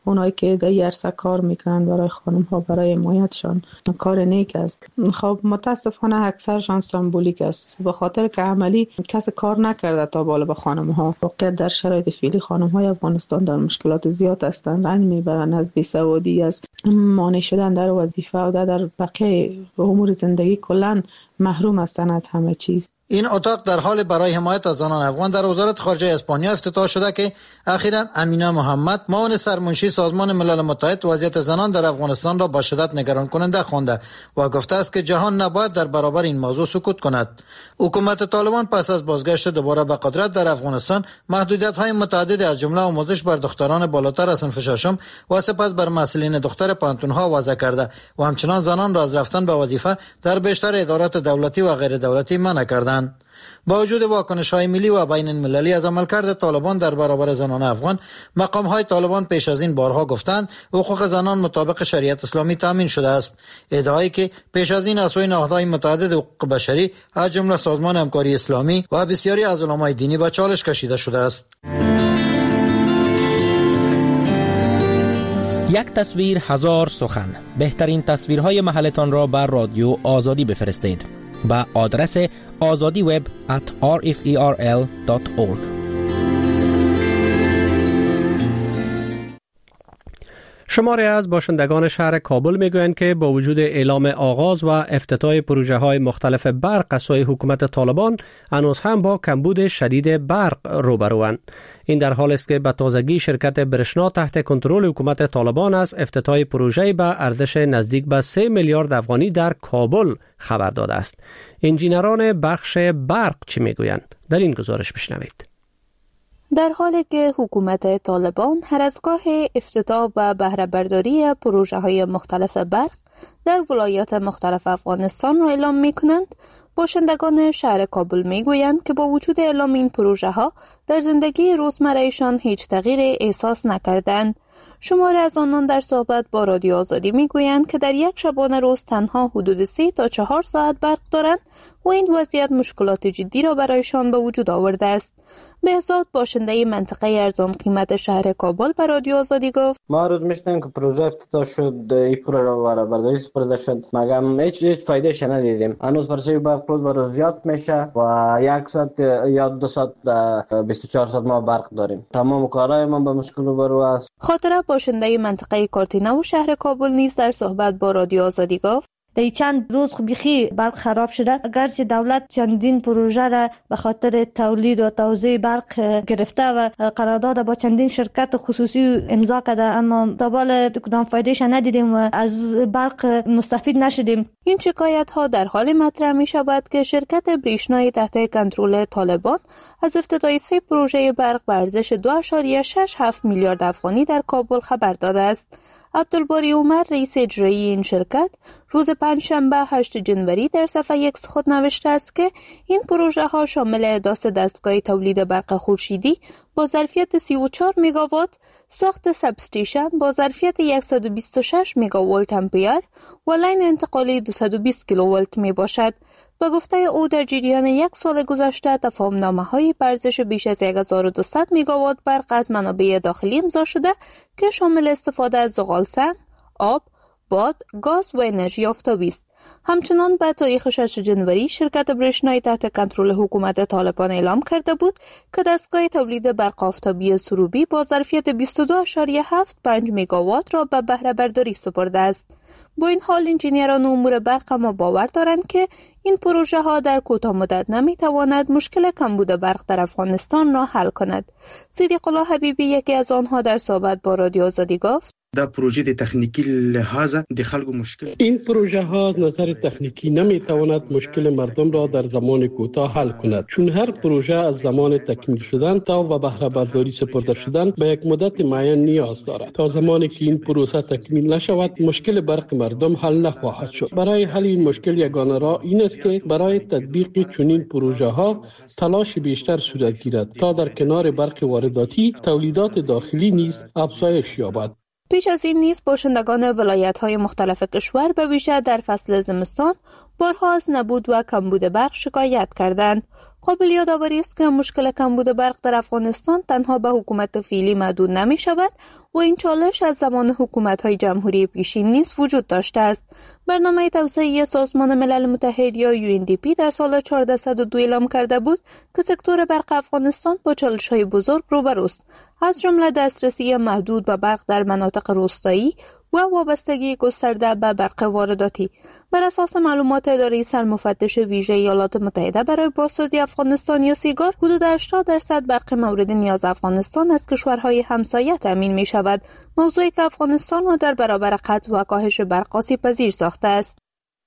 اونایی که در عرصه کار میکنن برای خانم ها برای حمایتشان کار نیک است. خب متاسفانه اکثرشان سمبولیک است، به خاطر که عملی کس کار نکرده تا بالا به خانم ها. واقعا در شرایط فعلی خانم های افغانستان در مشکلات زیاد هستند، رنج میبرند از بیسوادی، از مانع شدن در وظیفه و در بقیه امور زندگی کلا محروم هستند از همه چیز. این اتاق در حال برای حمایت از زنان افغان در وزارت خارجه اسپانیا افتتاح شده که اخیراً امینا محمد معاون سرمنشی سازمان ملل متحد وضعیت زنان در افغانستان را با شدت نگران کننده خوانده و گفته است که جهان نباید در برابر این موضوع سکوت کند. حکومت طالبان پس از بازگشت دوباره به قدرت در افغانستان محدودیت‌های متعددی از جمله آموزش بر دختران بالاتر از صنف ششم و سپس بر مسئولین دختر پانتون‌ها وضع کرده و همچنان زنان را از رفتن به وظیفه در بیشتر ادارات دولتی و غیر دولتی منع کردند. با وجود واکنش‌های ملی و بین المللی از عملکرد طالبان در برابر زنان افغان، مقام‌های طالبان پیش از این بارها گفتند حقوق زنان مطابق شریعت اسلامی تامین شده است. ادعایی که پیش از این از سوی نهادهای متعدد حقوق بشری از جمله سازمان همکاری اسلامی و بسیاری از علمای دینی به چالش کشیده شده است. یک تصویر هزار سخن. بهترین تصویرهای محلتان را بر رادیو آزادی بفرستید با آدرس آزادی وب ات آر اف ای آر ال دات اورگ. شماری از باشندگان شهر کابل میگویند که با وجود اعلام آغاز و افتتاح پروژه های مختلف برق از سوی حکومت طالبان هنوز هم با کمبود شدید برق روبروند. این در حالی است که به تازگی شرکت برشنا تحت کنترل حکومت طالبان از افتتاح پروژه به ارزش نزدیک به سه میلیارد افغانی در کابل خبر داده است. انجینران بخش برق چی میگویند؟ در این گزارش بشنوید. در حالی که حکومت طالبان هر از گاه افتتاح و بهره برداری پروژه های مختلف برق در ولایات مختلف افغانستان را اعلام می کنند، باشندگان شهر کابل می گویند که با وجود اعلام این پروژه ها در زندگی روزمرهشان هیچ تغییر احساس نکردند. شماری از آنان در صحبت با رادیو آزادی می گویند که در یک شبانه روز تنها حدود سه تا چهار ساعت برق دارند و این وضعیت مشکلات جدی را برایشان به وجود آورده است. بهزاد باشنده منطقه ارزان قیمت شهر کابل به رادیو آزادی گفت: ما روز میشنیم که پروژه افتتاح شد، این پروژه را برداری سپرده شد، مگم هیچ هیچ فایدهش ندیدیم. هنوز پروژه برق روز به روز زیاد میشه و یک ساعت یا دو ساعت بیست و چهار ساعت ما برق داریم. تمام کارهای ما به مشکل روبرو است. خاطره باشنده منطقه کارتینو شهر کابل نیز در صحبت با رادیو آزادی گفت: در چند روز بیخی برق خراب شده، اگرچه دولت چندین پروژه را به خاطر تولید و توزیع برق گرفته و قرارداد با چندین شرکت خصوصی امضا کرده، اما دنبال کدام فایدهش ندیدیم و از برق مستفید نشدیم. این شکایت ها در حال مطرح می شود که شرکت برشنای تحت کنترل طالبان از افتتاح سه پروژه برق به ارزش دو ممیز شش هفت میلیارد افغانی در کابل خبر داده است. عبدالباری عمر رئیس اجرایی این شرکت روز پنجشنبه هشتم جنوری در صفحه ایکس خود نوشته است که این پروژه ها شامل احداث دستگاه تولید برق خورشیدی با ظرفیت سی و چهار مگاوات، ساخت ساب استیشن با ظرفیت صد و بیست و شش مگاولت امپیر و لاین انتقالی دویست و بیست کیلوولت می باشد. به گفته او در جریان یک سال گذشته تفاهم‌نامه‌های به ارزش بیش از هزار و دویست مگاوات برق از منابع داخلی امضا شده که شامل استفاده از زغالسنگ، آب، باد، گاز و انرژی آفتابی است. همچنان به تاریخ ششم جنوری شرکت برشنای تحت کنترل حکومت طالبان اعلام کرده بود که دستگاه تولید برق آفتابی سروبی با ظرفیت بیست و دو ممیز هفت پنج مگاوات را به بهره برداری سپرده است. با این حال انجینیران امور برق ما باور دارند که این پروژه ها در کوتاه مدت نمی تواند مشکل کمبود برق در افغانستان را حل کند. صدیق الله حبیبی یکی از آنها در صحبت با رادیو آزادی گفت: دا پروژه د تکنیکی لحاظ د خلکو مشکل این پروژه ها از نظر تکنیکی نمی تواند مشکل مردم را در زمان کوتاه حل کند، چون هر پروژه از زمان تکمیل شدن تا و بهره برداری سپرده شدن به یک مدت معین نیاز دارد. تا زمانی که این پروسه تکمیل نشود مشکل برق مردم حل نخواهد شد. برای حل این مشکل یگانه راه این است که برای تطبیق چنین پروژه ها تلاش بیشتر صورت گیرد تا در کنار برق وارداتی تولیدات داخلی نیز افزایش یابد. پیش از این نیز باشندگان ولایت‌های مختلف کشور به ویژه در فصل زمستان بارها از نبود و کمبود برق شکایت کردند. قابل یادآوری است که مشکل کمبود برق در افغانستان تنها به حکومت فعلی محدود نمی شود و این چالش از زمان حکومت‌های جمهوری پیشین نیز وجود داشته است. برنامه توسعه سازمان ملل متحد یا یو ان دی پی در سال چهارصد و دو اعلام کرده بود که سکتور برق افغانستان با چالش‌های بزرگ روبروست، از جمله دسترسی محدود به برق در مناطق روستایی و وابستگی گسترده به برق وارداتی. بر اساس معلومات اداره سرمفتش ویژه ایالات متحده برای بازسازی افغانستان یا سیگار، حدود هشتاد درصد برق مورد نیاز افغانستان از کشورهای همسایه تامین می شود، موضوعی که افغانستان را در برابر قطع و کاهش برق آسیب پذیر ساخته است.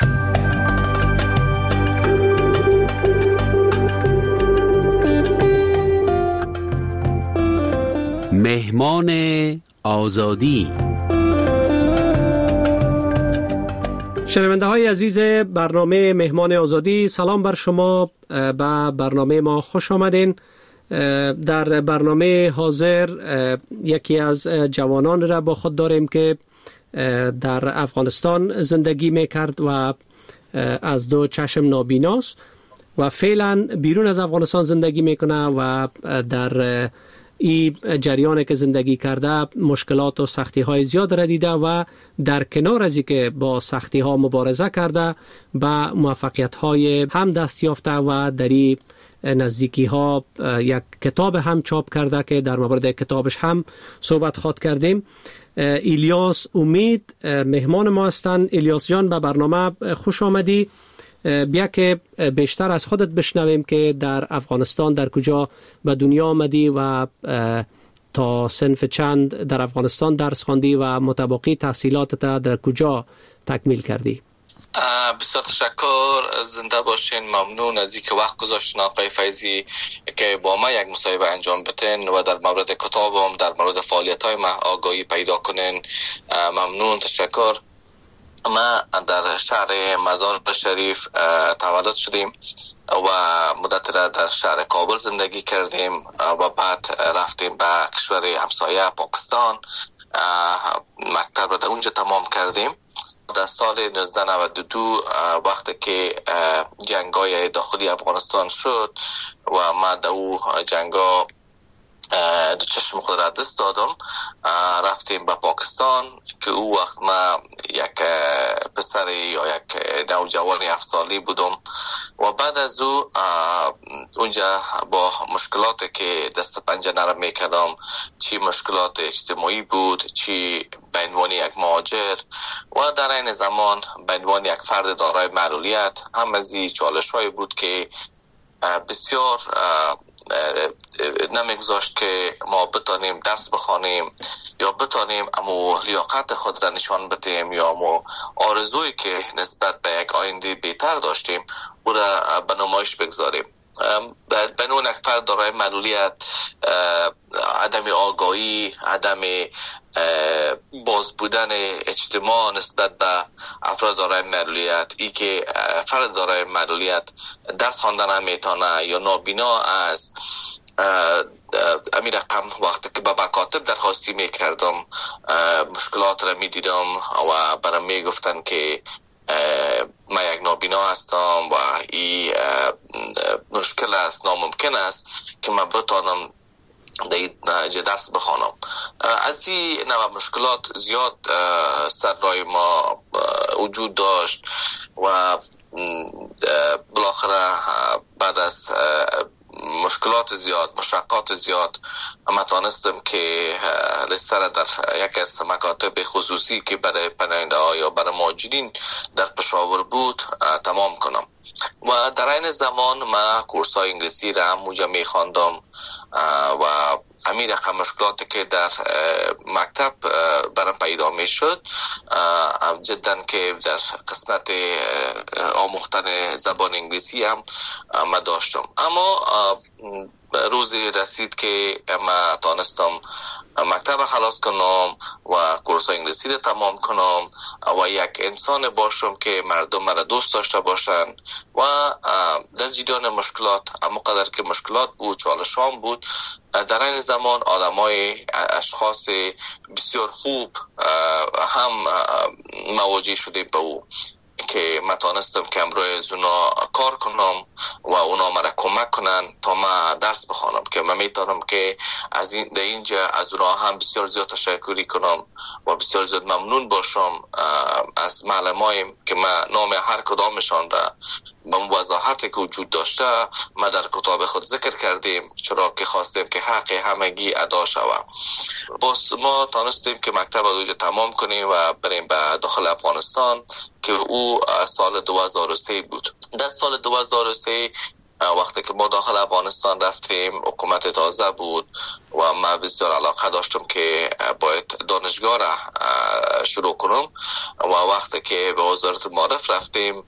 مهمان آزادی. شنونده های عزیز برنامه مهمان آزادی، سلام بر شما. به برنامه ما خوش آمدین. در برنامه حاضر یکی از جوانان را با خود داریم که در افغانستان زندگی میکرد و از دو چشم نابیناست و فعلا بیرون از افغانستان زندگی میکنه و در این جریان که زندگی کرده مشکلات و سختی های زیاد را دیده و در کنار از اینکه با سختی ها مبارزه کرده به موفقیت های هم دست یافته و در این نزدیکی ها یک کتاب هم چاپ کرده که در مورد کتابش هم صحبت خواد کردیم. الیاس امید مهمان ما هستند. الیاس جان، به برنامه خوش آمدی. بیا که بیشتر از خودت بشنویم که در افغانستان در کجا به دنیا آمدی و تا صنف چند در افغانستان درس خواندی و متبقی تحصیلاتت در کجا تکمیل کردی؟ بسیار تشکر، زنده باشین. ممنون از اینکه وقت گذاشتین آقای فیضی که با ما یک مصاحبه انجام بدین و در مورد کتابم، در مورد فعالیت‌های ما آگاهی پیدا کنین. ممنون، تشکر. ما در شهر مزار شریف تولد شدیم و مدت را در شهر کابل زندگی کردیم و بعد رفتیم به کشور همسایه پاکستان، مکتب را در اونجا تمام کردیم. در سال نوزده نود و دو وقتی که جنگ‌های داخلی افغانستان شد و ما در او جنگ‌ها دو چشم خود را دست دادم، رفتیم به پاکستان که او وقت ما یک پسر یا یک نوجوان هفت سالی بودم و بعد از او اونجا با مشکلاتی که دست پنجه نرم میکردم، چی مشکلات اجتماعی بود، چی به عنوان یک مهاجر و در این زمان به عنوان یک فرد دارای معلولیت، هم از این چالش‌های بود که بسیار نمیگذاشت که ما بتانیم درس بخوانیم یا بتانیم اما لیاقت خود را نشان بدیم یا ما آرزویی که نسبت به یک آینده بهتر داشتیم او را به نمایش بگذاریم. به نوع یک فرد دارای معلولیت، عدم آگاهی، عدم باز بودن اجتماع نسبت به افراد دارای معلولیت، ای که فرد دارای معلولیت درس خواندن هم میتونه یا نابینا است، امی رقم وقتی که به مکاتب درخواستی میکردم مشکلات را میدیدم و برام میگفتن که ما یک نابینا هستم و این مشکل است، ناممکن است که من بتانم در درس بخوانم. از این نوع مشکلات زیاد سر رای ما وجود داشت و بالاخره بعد از مشکلات زیاد، مشقات زیاد، اما تانستم که لسته در یک از مکاتب خصوصی که برای پناهنده ها یا برای مهاجرین در پشاور بود تمام کنم و در این زمان ما کورس های انگلیسی را هم موجه می خواندم و همین رقم مشکلاتی که در مکتب برام پیدا می شد جدا که در قسمت آموختن زبان انگلیسی هم ما داشتم. اما روزی رسید که ما تانستم مکتب خلاص کنم و کورس انگلیسی رو تمام کنم و یک انسان باشم که مردم مرا دوست داشته باشن و در جریان مشکلات، اما قدر که مشکلات بود، چالشان بود، در این زمان آدمای اشخاص بسیار خوب هم مواجه شده به او که من تانستم که امروز از اونا کار کنم و اونا مرا کمک کنن تا من درس بخوانم که من میتونم که از این در اینجا از اونا هم بسیار زیاد تشکری کنم و بسیار زیاد ممنون باشم از معلمایم که من نام هر کدامشان را به وضاحتی که وجود داشته ما در کتاب خود ذکر کردیم، چرا که خواستیم که حق همگی ادا شود. باز ما تانستیم که مکتب رو تمام کنیم و بریم به داخل افغانستان که او سال دو هزار و سه بود. در سال دو هزار و سه وقتی که ما داخل افغانستان رفتیم حکومت تازه بود و من بسیار علاقه داشتم که باید دانشگاه را شروع کنم و وقتی که به وزارت معارف رفتیم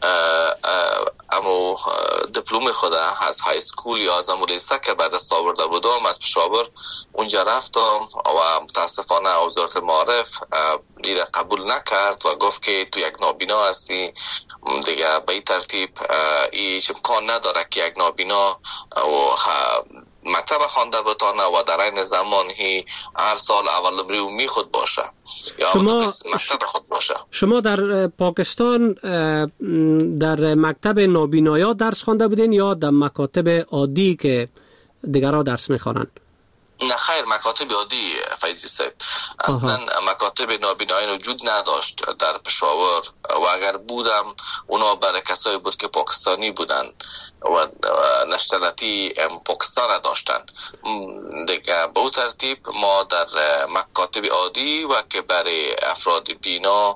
اما دیپلم خود از های اسکول یا از امولیسته که بعد دست آورده بودم از پشاور اونجا رفتم و متاسفانه وزارت معارف دیره قبول نکرد و گفت که تو یک نابینا هستی دیگه به این ترتیب ایش امکان نداره که یک نابینا و مکتب خوانده بتانه و در این زمان هی هر سال اول نمره می خود باشه یا شما مکتب خود باشه. شما در پاکستان در مکتب نابینایا درس خوانده بودین یا در مکاتب عادی که دیگرها درس میخوانند؟ نه خیر، مکاتب عادی فیضی صاحب. اصلا مکاتب نابینایی وجود نداشت در پشاور و اگر بودم اونا برای کسایی بود که پاکستانی بودن و نشنالیتی پاکستان داشتن دیگه. به اون ترتیب ما در مکاتب عادی و که برای افراد بینا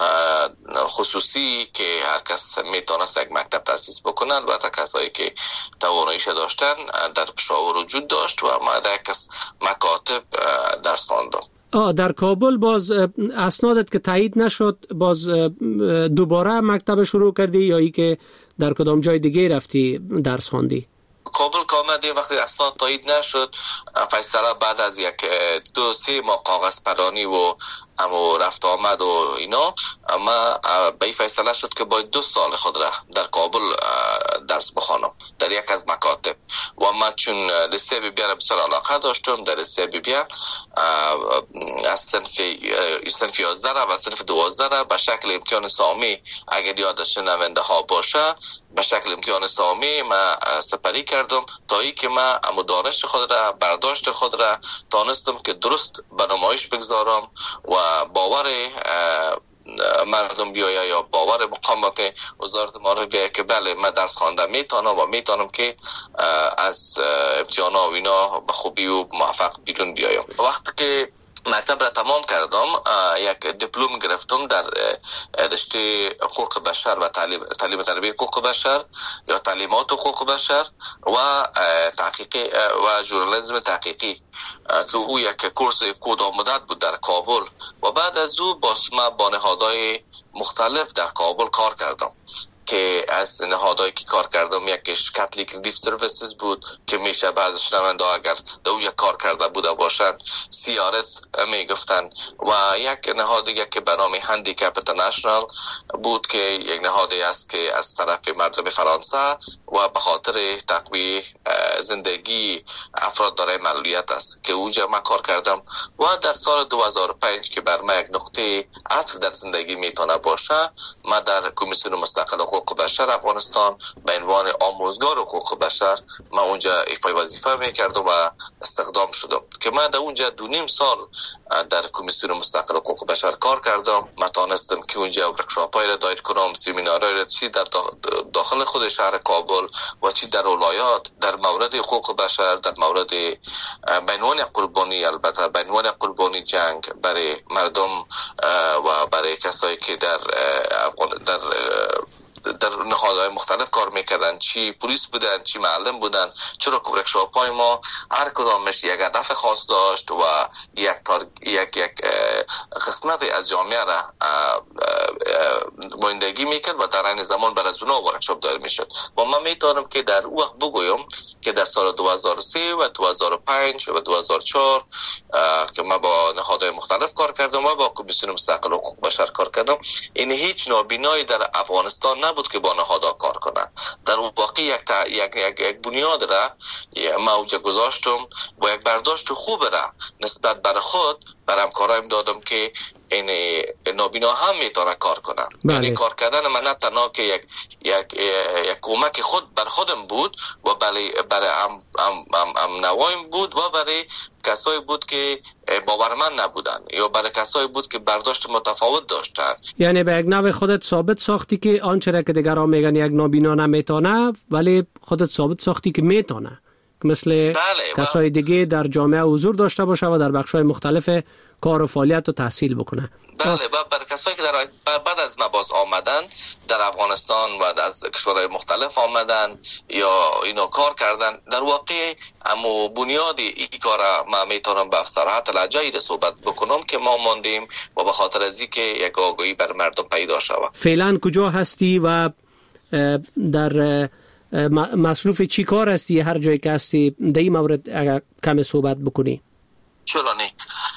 خصوصی که هر کس میتونست یک مکتب تاسیس بکنن و تا کسایی که تواناییش داشتن در پشاور وجود داشت و ما در کس مکاتب درس خواندم. آه در کابل باز اسنادت که تایید نشد باز دوباره مکتب شروع کردی یا ای که در کدام جای دیگه رفتی درس خواندی؟ کابل که آمدیم وقتی اسناد تایید نشد فیصله بعد از یک دو سه ماه کاغذ پرانی و اما رفت آمد و اینا اما به این فیصله شد که باید دو سال خود را در کابل درس بخوانم در یک از مکاتب و من چون لیسه بی بی را بسیار علاقه داشتم در لیسه بی بی از صنف صنف یازده را و صنف دوازده را به شکل امتحان سامی اگر یادش نمونده ها باشه به شکل امتحان سامی من سپری کردم تا ای که من اما دانش خود را برداشت خود را تانستم که درست به نمایش بگذارم و باور مردم بیاید یا باور مقامات وزارت معارف بیاید که بله من درس خوانده میتونم و میتونم که از امتحانا و اینا به خوبی و موفق بیرون بیایم. وقتی که مکتب را تمام کردم یک دیپلم گرفتم در رشته حقوق بشر و تعلیم تعلیم تربیت حقوق بشر یا تعلیمات حقوق بشر و تحقیقی و ژورنالیسم تحقیقی که او یک کورس کوتاه مدت بود در کابل و بعد از او باز من با نهادهای مختلف در کابل کار کردم که از نهادهایی که کار کردم یکیش کاتولیک ریلیف سرویسز بود که میشه بعضی شنونده اگر در اونجا کار کرده بوده باشن سی آر اس میگفتن و یک نهاد دیگه که به نام هندیکپ اینترنشنال بود که یک نهادی است که از طرف مردم فرانسه و به خاطر تقویت زندگی افراد دارای معلولیت است که اونجا من کار کردم و در سال دو هزار و پنج که بر من یک نقطه عطف در زندگی میتونه باشه من در کمیسیون مستقل حقوق بشر افغانستان به عنوان آموزگار حقوق بشر من اونجا ایفای وظیفه میکردم و استخدام شدم که من در اونجا دو نیم سال در کمیسیون مستقل حقوق بشر کار کردم. من تانستم که اونجا ورکشاپ‌های را دایر کنم، سمینارهای را چی در داخل خود شهر کابل و چی در ولایات در مورد حقوق بشر، در مورد به عنوان قربانی البته به عنوان قربانی جنگ برای مردم و برای کسایی که در در در نهادهای مختلف کار میکردن، چی پلیس بودن چی معلم بودن، چرا که ورکشاپ‌های ما هر کدامش یک هدف خاص داشت و یک تار... یک یک قسمت از جامعه را نمایندگی میکرد و در این زمان بر از اونها ورکشاپ دایر میشد. و من میتونم که در اون وقت بگویم که در سال دو هزار و سه و دو هزار و پنج و دو هزار و چهار که من با نهادهای مختلف کار کردم و با کمیسیون مستقل حقوق بشر کار کردم، این هیچ نابینایی در افغانستان نبود که با نهادها کار کنه. در اون واقع یک, تا... یک... یک... یک بنیاد را ما اوجا گذاشتم و یک برداشت خوب را نسبت بر خود بر همکارایم دادم که این نابینا هم میتونه کار کنه. یعنی کار کردن من نه تنها که یک یک یک کمک خود بر خودم بود و برای برای ام ام ام, ام نوایم بود و برای کسایی بود که باورمند نبودن یا برای کسایی بود که برداشت متفاوت داشتن. یعنی به یک نوع خودت ثابت ساختی که آنچه را که دیگران میگن یک نابینا نمیتونه، ولی خودت ثابت ساختی که میتونه، مثل بله کسای دیگه در جامعه حضور داشته باشه و در بخش‌های مختلف کار و فعالیت و تحصیل بکنه. بله و برای کسایی که در بعد از مباز آمدن در افغانستان و از کشورهای مختلف آمدن یا اینو کار کردن، در واقع اما بنیادی این کار ما میتونم به صراحت لجایی صحبت بکنم که ما ماندیم و به خاطر از اینکه یک آگاهی بر مردم پیدا شود. فعلا کجا هستی و در مصروف چی کار هستی؟ هر جایی که هستی در این مورد اگر کم صحبت بکنی. چرا نه؟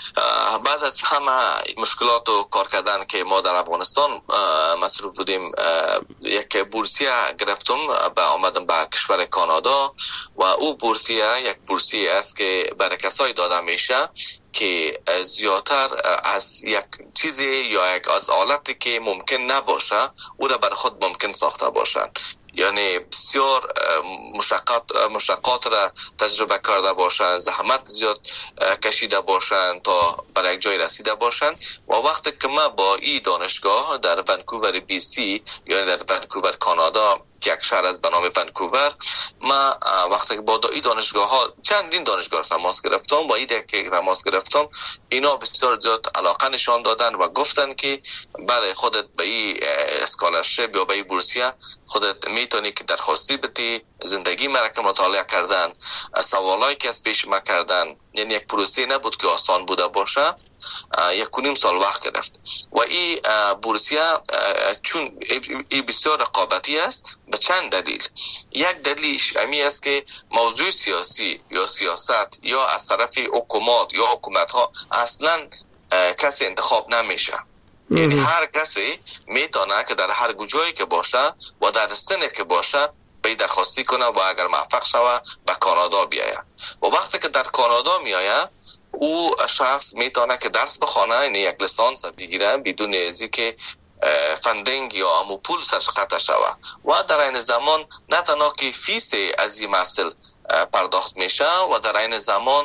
بعد از همه مشکلات و کار کردن که ما در افغانستان مصروف بودیم، یک بورسیه گرفتم و آمدم به کشور کانادا و او بورسیه یک بورسیه است که برای کسایی داده میشه که زیادتر از یک چیزی یا یک از آلتی که ممکن نباشه او را برای خود ممکن ساخته باشن. یعنی بسیار مشقات مشقات را تجربه کرده باشند، زحمت زیاد کشیده باشند تا برای یک جای رسیده باشند و وقتی که ما با این دانشگاه در ونکوور بی سی یعنی در ونکوور کانادا که یک شهر از به نام ونکوور، ما وقتی که با این دانشگاه ها چندین دانشگاه تماس گرفتم و این که تماس گرفتم اینا بسیار زیاد علاقه نشان دادن و گفتن که برای خودت به این اسکالرشپ یا به این بورسیه خودت میتونی که درخواستی بدی، زندگی مرکم مطالعه کردن، سوالایی که از پیش ما کردن، یعنی یک پروسه نبود که آسان بوده باشه. یک و نیم سال وقت گرفت و این بورسیه چون این بسیار رقابتی است به چند دلیل. یک دلیلش امی است که موضوع سیاسی یا سیاست یا از طرف حکومت یا حکومت ها اصلا کسی انتخاب نمیشه. یعنی هر کسی میتونه که در هر جایی که باشه و در سنی که باشه به درخواستی کنه و اگر موفق شوه به کانادا بیایه و وقتی که در کانادا میایه او شخص میتونه که درس بخونه، یعنی یک لیسانس بگیره بدون ازی که فندینگ یا امو پول سرش قطع شوه و در این زمان نه تنها که فیس از این محصول پرداخت میشه و در این زمان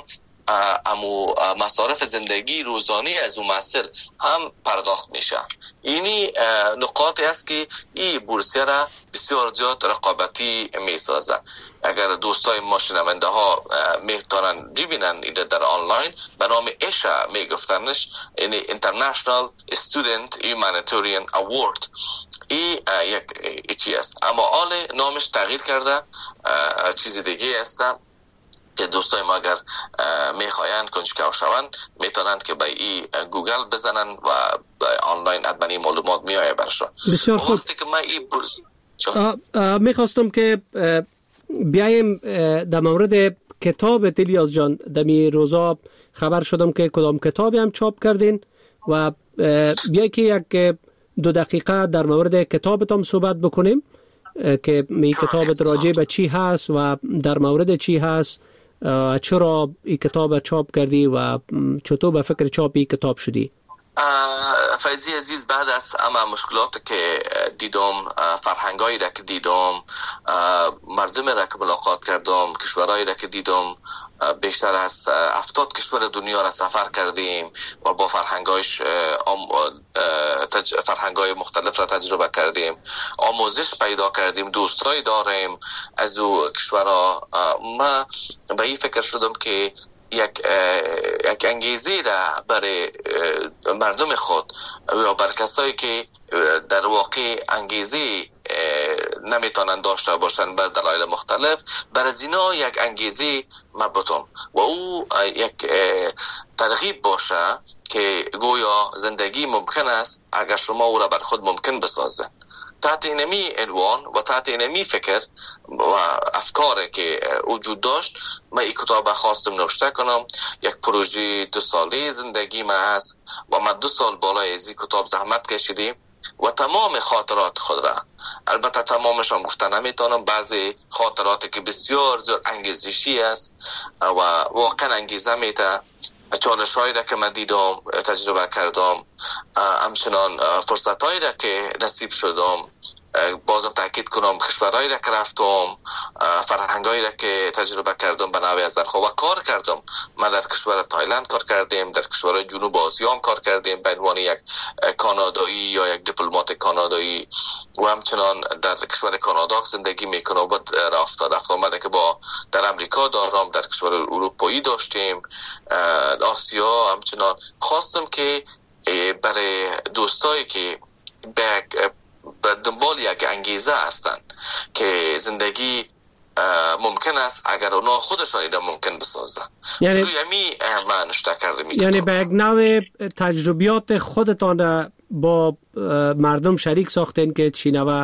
امو مصارف زندگی روزانه از اون محصول هم پرداخت میشه. اینی نقاطی است که این بورسیه را بسیار زیاد رقابتی میسازه. اگر دوستای ما شنونده ها میتونن ببینن ایده در آنلاین به نام ایشا میگفتنش، یعنی International Student Humanitarian Award. این یک چی است اما حال نامش تغییر کرده، چیز دیگه است که دوستای ما اگر میخواین کنجکاو شوند میتونند که به این گوگل بزنن و آنلاین ادمنی معلومات میایه برشان. بسیار خوب. وقتی که من این برز... میخواستم که بیایم در مورد کتاب الیاس جان. دمی روزا خبر شدم که کدام کتابی هم چاپ کردین و بیایی که یک دو دقیقه در مورد کتابتان صحبت بکنیم که می کتابت راجع به چی هست و در مورد چی هست، چرا این کتاب چاپ کردی و چطور به فکر چاپ این کتاب شدی؟ فیضی عزیز، بعد از اما مشکلات که دیدم، فرهنگایی را که دیدم، مردم را که ملاقات کردم، کشورهایی را که دیدم، بیشتر از هفتاد کشور دنیا را سفر کردیم و با فرهنگایش فرهنگای مختلف را تجربه کردیم، آموزش پیدا کردیم، دوستایی داریم از او کشورها. من به این فکر شدم که یک یک انگیزه را برای مردم خود یا برای کسایی که در واقع انگیزه نمیتونن داشته باشن بر دلایل مختلف، برای زینا یک انگیزه مبتم و او یک ترغیب باشه که گویا زندگی ممکن است اگر شما او را بر خود ممکن بسازه. تحت اینمی عنوان و تحت اینمی فکر و افکاری که وجود داشت من این کتاب خواستم نوشته کنم. یک پروژه دو ساله زندگی من هست و من دو سال بالای از این کتاب زحمت کشیدیم و تمام خاطرات خود را، البته تمامش هم گفته نمیتونم، بعضی خاطراتی که بسیار زیاد انگیزشی است و واقعا انگیزه میده چالش هایی را که من دیدم تجربه کردم، همچنان فرصت هایی را که نصیب شدم، بازم تاکید کنم کشورهایی را که رفتم، فرهنگایی را که تجربه کردم به نوع از خود و کار کردم. من در کشور تایلند کار کردیم، در کشور جنوب آسیا هم کار کردیم به عنوان یک کانادایی یا یک دیپلمات کانادایی و همچنان در کشور کانادا زندگی میکنم و رفت رفت آمده که با در امریکا دارم، در کشور اروپایی داشتیم، آسیا. همچنان خواستم که برای دوستایی که به به دنبال یک انگیزه هستند که زندگی ممکن است اگر اونا خودشان ایده ممکن بسازن، یعنی یمی من نشته کرده میکنم. یعنی به یک نوع تجربیات خودتان را با مردم شریک ساختین که چینوه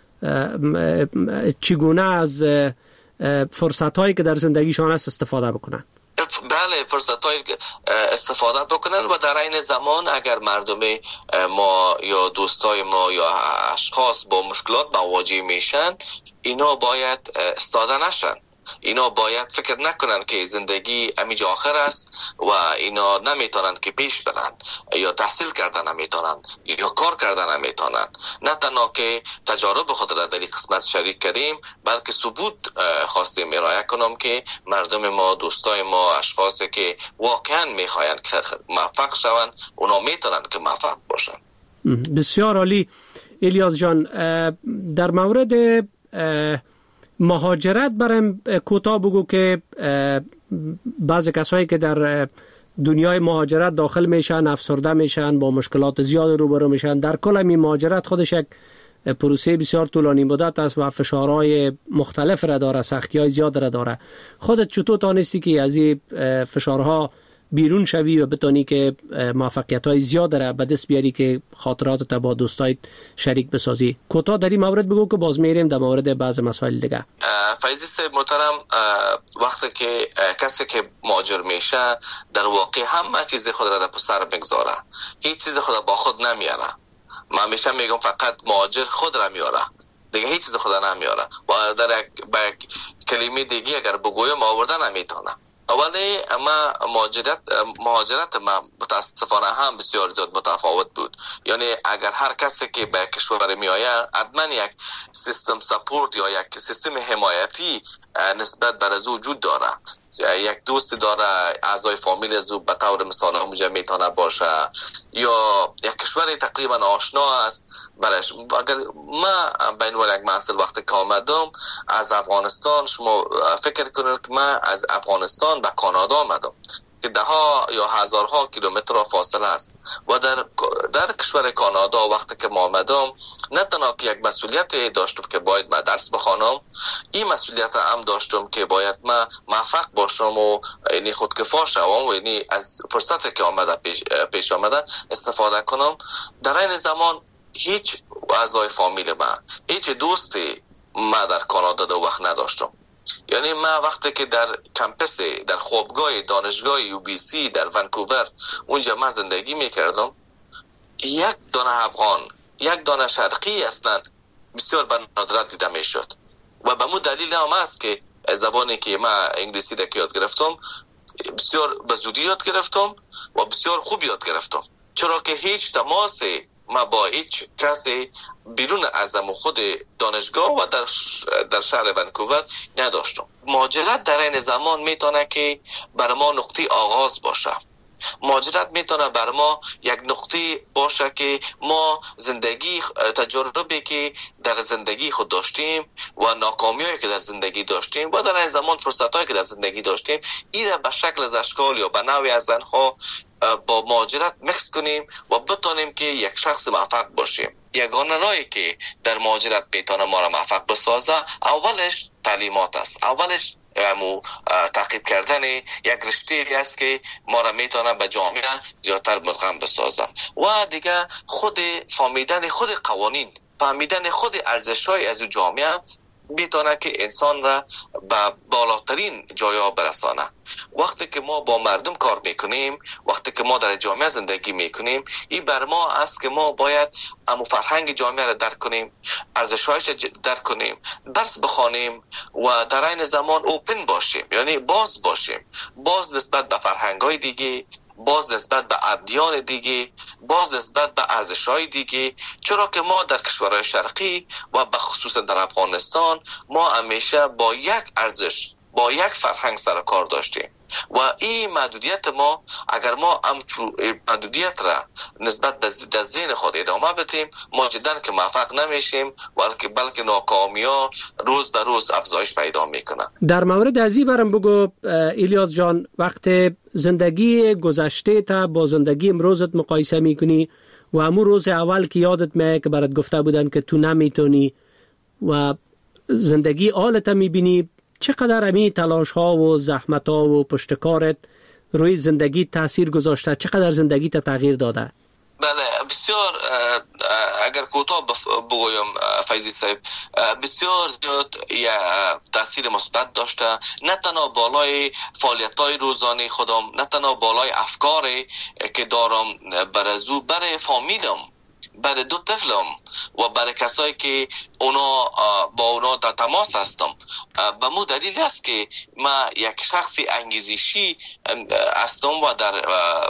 چگونه از فرصت هایی که در زندگیشان است استفاده بکنن. بله، فرصت های استفاده بکنن و در این زمان اگر مردم ما یا دوستای ما یا اشخاص با مشکلات مواجه میشن، اینا باید استاده نشن، اینا باید فکر نکنن که زندگی همیشه آخر است و اینا نمیتونن که پیش برن یا تحصیل کردن نمیتونن یا کار کردن نمیتونن. نه تنها که تجارب خود را در این قسمت شریک کردیم، بلکه ثبوت خواستیم ارائه کنم که مردم ما، دوستای ما، اشخاصی که واقعا میخواین که موفق شون، اونا میتونن که موفق باشن. بسیار عالی. الیاس جان، در مورد مهاجرت برام کوتاه بگو که بعضی کسایی که در دنیای مهاجرت داخل میشن افسرده میشن، با مشکلات زیاد روبرو میشن. در کل این مهاجرت خودش یک پروسه بسیار طولانی مدت است و فشارهای مختلف را داره، سختی‌های زیاد را داره. خودت چطور تانستی که از این فشارها بیرون شوی و بتونی که موفقیت‌های زیاد را به دست بیاری که خاطراتت با دوستایت شریک بسازی؟ کوتاه در این مورد بگو که باز میریم در مورد بعض مسائل دیگه. فیضی صاحب محترم، وقتی که کسی که مهاجر میشه در واقع همه چیز خود را در پسر میگذاره، هیچ چیز خود با خود نمیاره. من همیشه میگم فقط مهاجر خود را میاره، دیگه هیچ چیز خود نمیاره و در یک کلمه دیگه اگر بگویم آوردن نمیتونه. اولی اما مهاجرت مهاجرت ما متاسفانه هم بسیار زیاد متفاوت بود. یعنی اگر هر کسی که به کشور می آید حتما یک سیستم سپورت یا یک سیستم حمایتی نسبت بر از وجود داره. یک دوست داره، اعضای فامیل از او به طور مثال اونجا میتونه باشه، یا یک کشور تقریبا آشنا است برش. اگر ما بین یک محصل وقتی که آمدم از افغانستان، شما فکر کنید که من از افغانستان به کانادا آمدم که ده ها یا هزارها کیلومتر فاصله است و در در کشور کانادا وقتی که ما آمدم نه تنها که یک مسئولیت داشتم که باید من درس بخوانم، این مسئولیت هم داشتم که باید من موفق باشم و یعنی خودکفا شوم و یعنی از فرصتی که آمده پیش, پیش آمده استفاده کنم. در این زمان هیچ اعضای فامیل من، هیچ دوستی من در کانادا دو وقت نداشتم. یعنی من وقتی که در کمپس در خوابگاه دانشگاه یو بی سی در ونکوور اونجا من زندگی میکردم، یک دانه افغان، یک دانه شرقی اصلا بسیار به ندرت دیده میشد و به مو دلیل هم است که زبانی که من انگلیسی را که یاد گرفتم بسیار به زودی یاد گرفتم و بسیار خوب یاد گرفتم، چرا که هیچ تماس ما با هیچ کسی بیرون از خود دانشگاه و در در شهر ونکوور نداشتم. مهاجرت در این زمان میتونه که بر ما نقطه آغاز باشه. مهاجرت میتونه بر ما یک نقطه باشه که ما زندگی تجربه که در زندگی خود داشتیم و ناکامیایی که در زندگی داشتیم و در این زمان فرصتایی که در زندگی داشتیم، این را به شکل از اشکال یا به نوعی از آنها با مهاجرت مکس کنیم و بتونیم که یک شخص موفق باشیم. یگانه راهی که در مهاجرت میتونه ما را موفق بسازه اولش تعلیمات است، اولش امو تحقیق کردن یک رشته است که ما را میتونه به جامعه زیادتر مدغم بسازه و دیگه خود فهمیدن خود قوانین، فهمیدن خود ارزش‌های از جامعه میتونه که انسان را به بالاترین جایا برسانه. وقتی که ما با مردم کار میکنیم، وقتی که ما در جامعه زندگی میکنیم، این بر ما است که ما باید امو فرهنگ جامعه را درک کنیم، ارزش‌هایش درک کنیم، درس بخوانیم و در این زمان اوپن باشیم، یعنی باز باشیم، باز نسبت به فرهنگ‌های دیگه، باز نسبت به ادیان دیگه، باز نسبت به ارزش‌های دیگه. چرا که ما در کشورهای شرقی و به خصوص در افغانستان ما همیشه با یک ارزش، با یک فرهنگ سر کار داشتیم و این محدودیت ما، اگر ما همچون محدودیت را نسبت به در ذهن خود ادامه بدیم، ما جدا که موفق نمیشیم، بلکه بلکه ناکامی‌ها روز به روز افزایش پیدا میکنه. در مورد ازی برام بگو الیاس جان، وقت زندگی گذشته تا با زندگی امروزت مقایسه میکنی و همون روز اول که یادت میاد که برات گفته بودن که تو نمیتونی و زندگی حالت میبینی، چقدر امی تلاش ها و زحمت ها و پشتکارت روی زندگی تاثیر گذاشته؟ چقدر زندگی تا تغییر داده؟ بله، بسیار. اگر کوتاه بگویم فیضی صاحب، بسیار زیاد تاثیر مثبت داشته، نه تنها بالای فعالیت‌های روزانه خودم، نه تنها بالای افکاری که دارم برازو برای فامیلم، برای دو طفلم و برای کسایی که اونا با اونا در تماس هستم. به مو دلیل است که ما یک شخصی انگیزشی هستم و در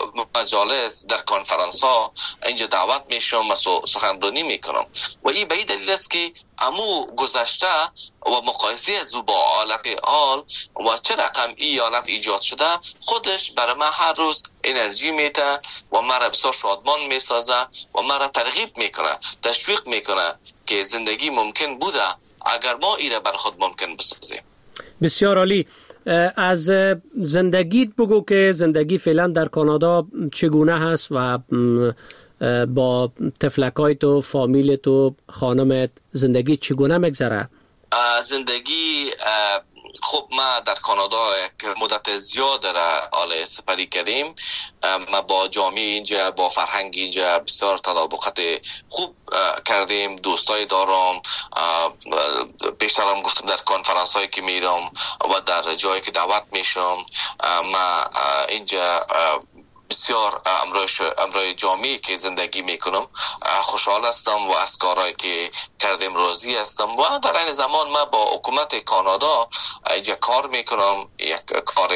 مجالس، در کنفرانس ها اینجا دعوت میشم و سخنرانی میکنم و این به این دلیل است که امو گذشته و مقایسه از او با حالت حال و چه رقم این حالت ایجاد شده، خودش برای من هر روز انرژی میده و مرا بسیار شادمان میسازه و مرا ترغیب میکنه، تشویق میکنه که زندگی ممکن بوده اگر ما ایره بر خود ممکن بسازیم. بسیار عالی. از زندگیت بگو که زندگی فعلا در کانادا چگونه هست و با تفلکای تو، فامیل تو، خانمت زندگی چگونه میگذره؟ زندگی خب ما در کانادا یک مدت زیاد را حال سپری کردیم. ما با جامعه اینجا، با فرهنگ اینجا بسیار تطابقات خوب کردیم. دوستای دارم، پیشترم گفتم در کنفرانس هایی که میرم و در جایی که دعوت میشم، ما اینجا بسیار امروی جامعی که زندگی میکنم خوشحال هستم و از کارهایی که کردیم راضی هستم و در این زمان من با حکومت کانادا اینجا کار میکنم، یک کار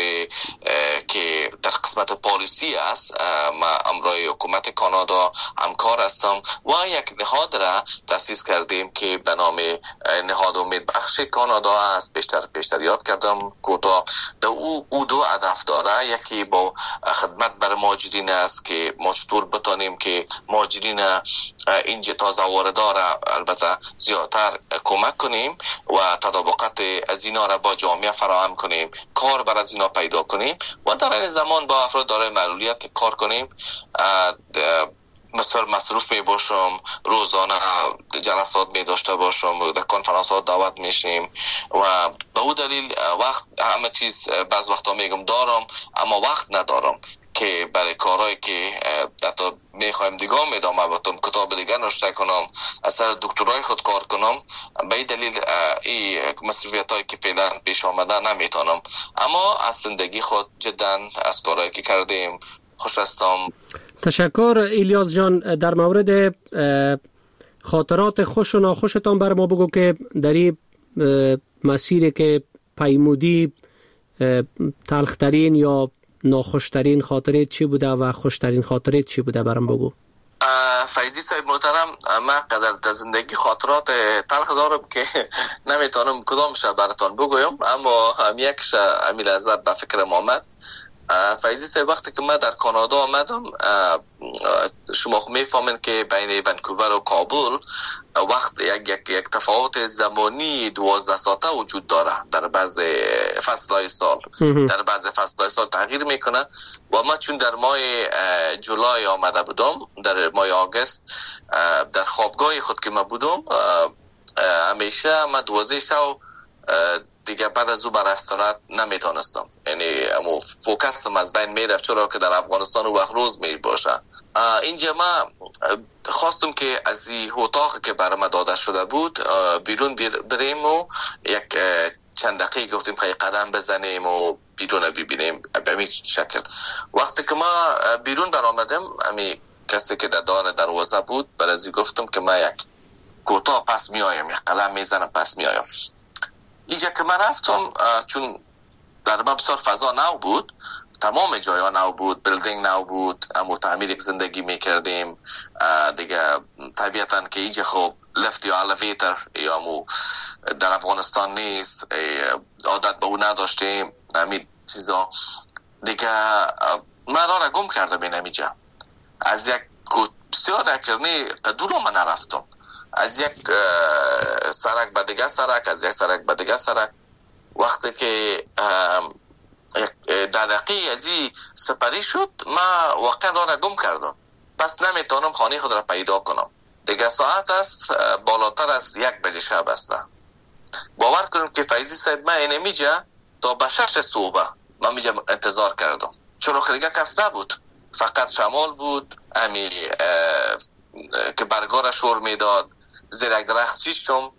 که در قسمت پالیسی است. من امروی حکومت کانادا همکار هستم و یک نهاد را تأسیس کردیم که به نام نهاد امید بخش کانادا است. بیشتر بیشتر یاد کردم کوتاه. او او دو هدف داره، یکی با خدمت بر مهاجرین است که ما چطور بتانیم که مهاجرین اینجا تازه واردار البته زیادتر کمک کنیم و تطابقات از اینا را با جامعه فراهم کنیم، کار بر از اینا پیدا کنیم و در این زمان با افراد دارای معلولیت کار کنیم. مثلا مصروف می باشم، روزانه جلسات می داشته باشم، در کنفرانس ها دعوت میشیم و به اون دلیل وقت همه چیز بعض وقتا میگم دارم اما وقت ندارم که برای کارهایی که حتی میخوایم دیگه ادامه بدم، کتاب دیگه نوشته کنم، اثر دکترای خود کار کنم. به این دلیل این مسئولیت هایی که فعلا پیش آمده نمیتونم، اما از زندگی خود جدا از کارهایی که کردیم خوش هستم. تشکر الیاس جان. در مورد خاطرات خوش و ناخوشتان بر ما بگو که در این مسیری که پیمودی تلخترین یا ناخوشترین خاطرت چی بوده و خوشترین خاطرت چی بوده برام بگو. فیضی صاحب محترم، من قدر در زندگی خاطرات تلخ دارم که نمیتونم کدامش براتون بگویم، اما هم یکش امیل از به فکرم آمد. فیضی صاحب، وقتی که من در کانادا آمدم، شما خب میفهمین که بین ونکوور و کابل وقت یک یک یک تفاوت زمانی دوازده ساعته وجود داره. در بعض فصلهای سال در بعض فصلهای سال تغییر میکنه و ما چون در ماه جولای آمده بودم، در ماه آگست در خوابگاه خود که من بودم، همیشه من دوازده شب دیگه بعد از او بر استراحت نمیتونستم، یعنی امو فوکسم از بین میرفت، چرا که در افغانستان و وقت روز می باشه. اینجا ما خواستم که از این اتاق که برام داده شده بود بیرون بریم و یک چند دقیقه گفتیم که قدم بزنیم و بیرون ببینیم به همین شکل. وقتی که ما بیرون برآمدم، امی کسی که در دان دروازه بود برای گفتم که ما یک کوتاه پس می آیم، یک قلم میزنم پس می آیم. اینجا که من رفتم، چون در ما بسیار فضا نو بود، تمام جایا نو بود، بیلدینگ نو بود، اما تعمیر یک زندگی می کردیم دیگه. طبیعتاً که اینجا خب لفت یا الیویتر یا مو در افغانستان نیست، عادت به اون نداشتیم، همین چیزا دیگه. من را را گم کردم این همینجا. از یک بسیار نکرنی دور من نرفتم، از یک سرک به دیگه سرک، از یک سرک به دیگه سرک. وقتی که یک دقیقه از این سپری شد، ما واقعا را را گم کردم، پس نمیتونم خانه خود را پیدا کنم. دیگه ساعت است بالاتر از یک بجه شب است. باور کنم که فیضی صاحب من این میجا تا به شش صبح من میجا انتظار کردم، چرا که دیگه کس نبود، فقط شمال بود امی که برگار شور میداد. زیر یک درخت شیشتم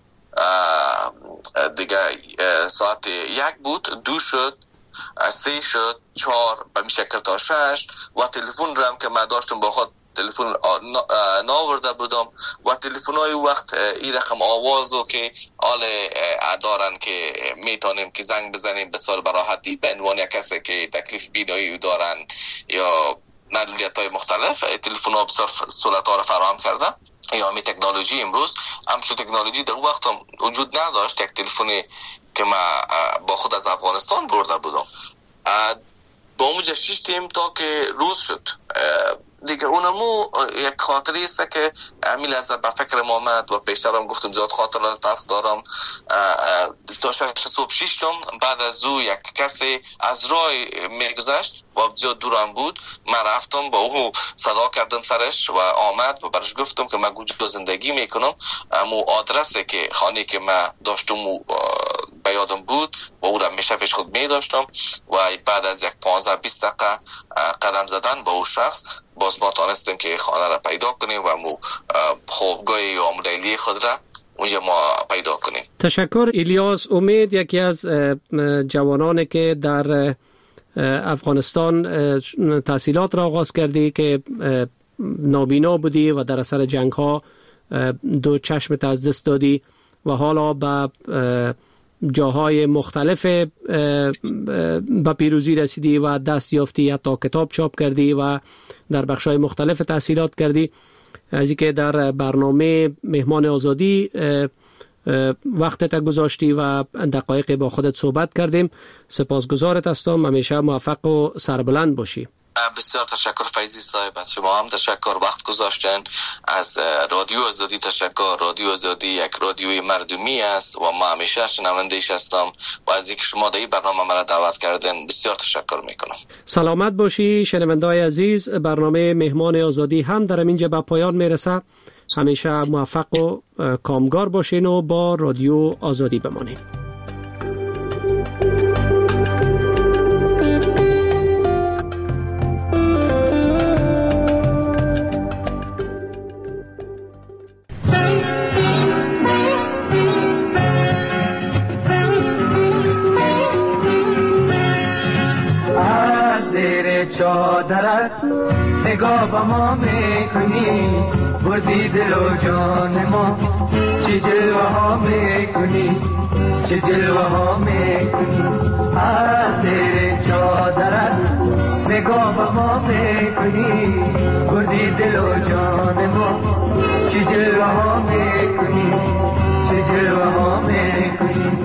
دیگه. ساعت یک بود، دو شد، سه شد، چهار، به می شکل تا شش. و تلفن رم که من داشتم با خود تلفن ناورده بودم و تلفن های وقت این رقم آوازو که آل دارن که میتونیم که زنگ بزنیم بسیار براحتی به عنوان کسی که تکلیف بینایی دارن یا معلولیت های مختلف. تلفن ها بسیار سهولت ها را فراهم کرده. یا می تکنولوژی امروز همچو تکنولوژی در وقت هم وجود نداشت. یک تلفنی که ما با خود از افغانستان برده بودم با اونجا شیشتیم تا که روز شد دیگه. اونمو یک خاطری است که امیل از به فکر ما آمد و پیشترم گفتم زیاد خاطرات تلخ دارم. تا شش صبح شیشتم، بعد از او یک کسی از راه میگذشت و زیاد دورم بود. من رفتم با او صدا کردم سرش و آمد و برش گفتم که من گوجه زندگی میکنم، امو آدرسی که خانه که من داشتم و به یادم بود و او را میشه پیش خود میداشتم. و بعد از یک پانزده بیست دقیقه قدم زدن با او شخص باز ما تانستیم که خانه را پیدا کنیم و مو خوابگاه یا ملیلی خود را اونجا ما پیدا کنیم. تشکر الیاس امید، یکی از جوانانی که در افغانستان تحصیلات را آغاز کردی که نابینا بودی و در اثر جنگ ها دو چشمت از دست دادی و حالا به جاهای مختلف به پیروزی رسیدی و دست یافتی، حتی کتاب چاپ کردی و در بخش‌های مختلف تحصیلات کردی. از اینکه در برنامه مهمان آزادی وقتت گذاشتی و دقایق با خودت صحبت کردیم، سپاسگزارت هستم. همیشه موفق و سربلند باشی. بسیار تشکر فیضی صاحب، از شما هم تشکر، وقت گذاشتن. از رادیو آزادی تشکر. رادیو آزادی یک رادیوی مردمی است و ما همیشه شنونده‌اش هستم و از اینکه شما در این برنامه مرا دعوت کردن بسیار تشکر میکنم. سلامت باشی شنونده‌های عزیز. برنامه مهمان آزادی هم در اینجا به پایان میرسه. همیشه موفق و کامگار باشین و با رادیو آزادی بمانید. چادرت نگاه با ما میکنی، بردی دل و جان ما، چه جلوه ها میکنی، چه جلوه ها میکنی. از زیر چادرت نگاه با ما میکنی، بردی دل و جان ما، چه جلوه ها میکنی، چه جلوه ها میکنی.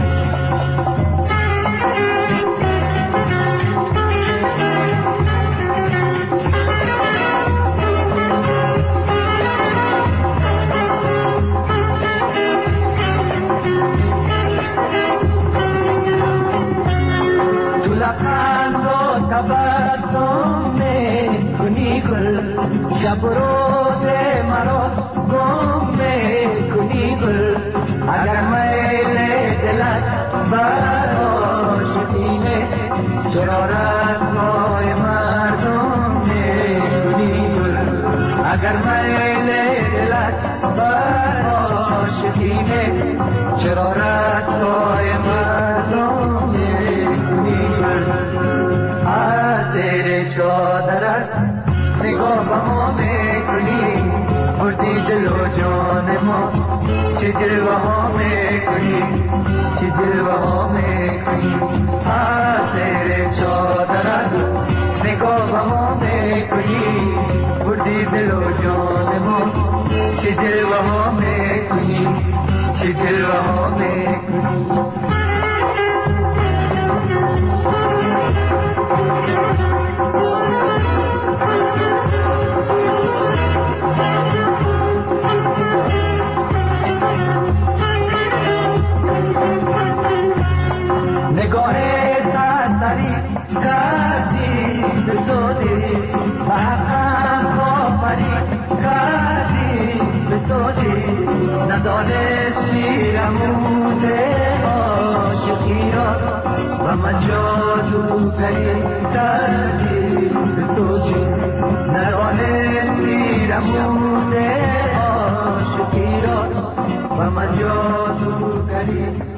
شب روز مرا گم میکنی گل، اگر میل دلت بر آشتینه چرا رسوای مردم میکنی اگر میل دلت بر آشتینه چرا رسوای مردم میکنی از زیر چادرت نگاه به ما میکنی بردی دل و جان ما چه جلوه ها میکنی چه جلوه ها میکنی از زیر چادرت نگاه به ما میکنی بردی دل و جان ما چه جلوه ها میکنی چه جلوه ها میکنی نگاه سرسری کردی به سودی محقم کافری کردی به سودی ندانستی رموز عاشقی را و من جادوگری کردی به سودی ندانستی رموز عاشقی را و من جادوگری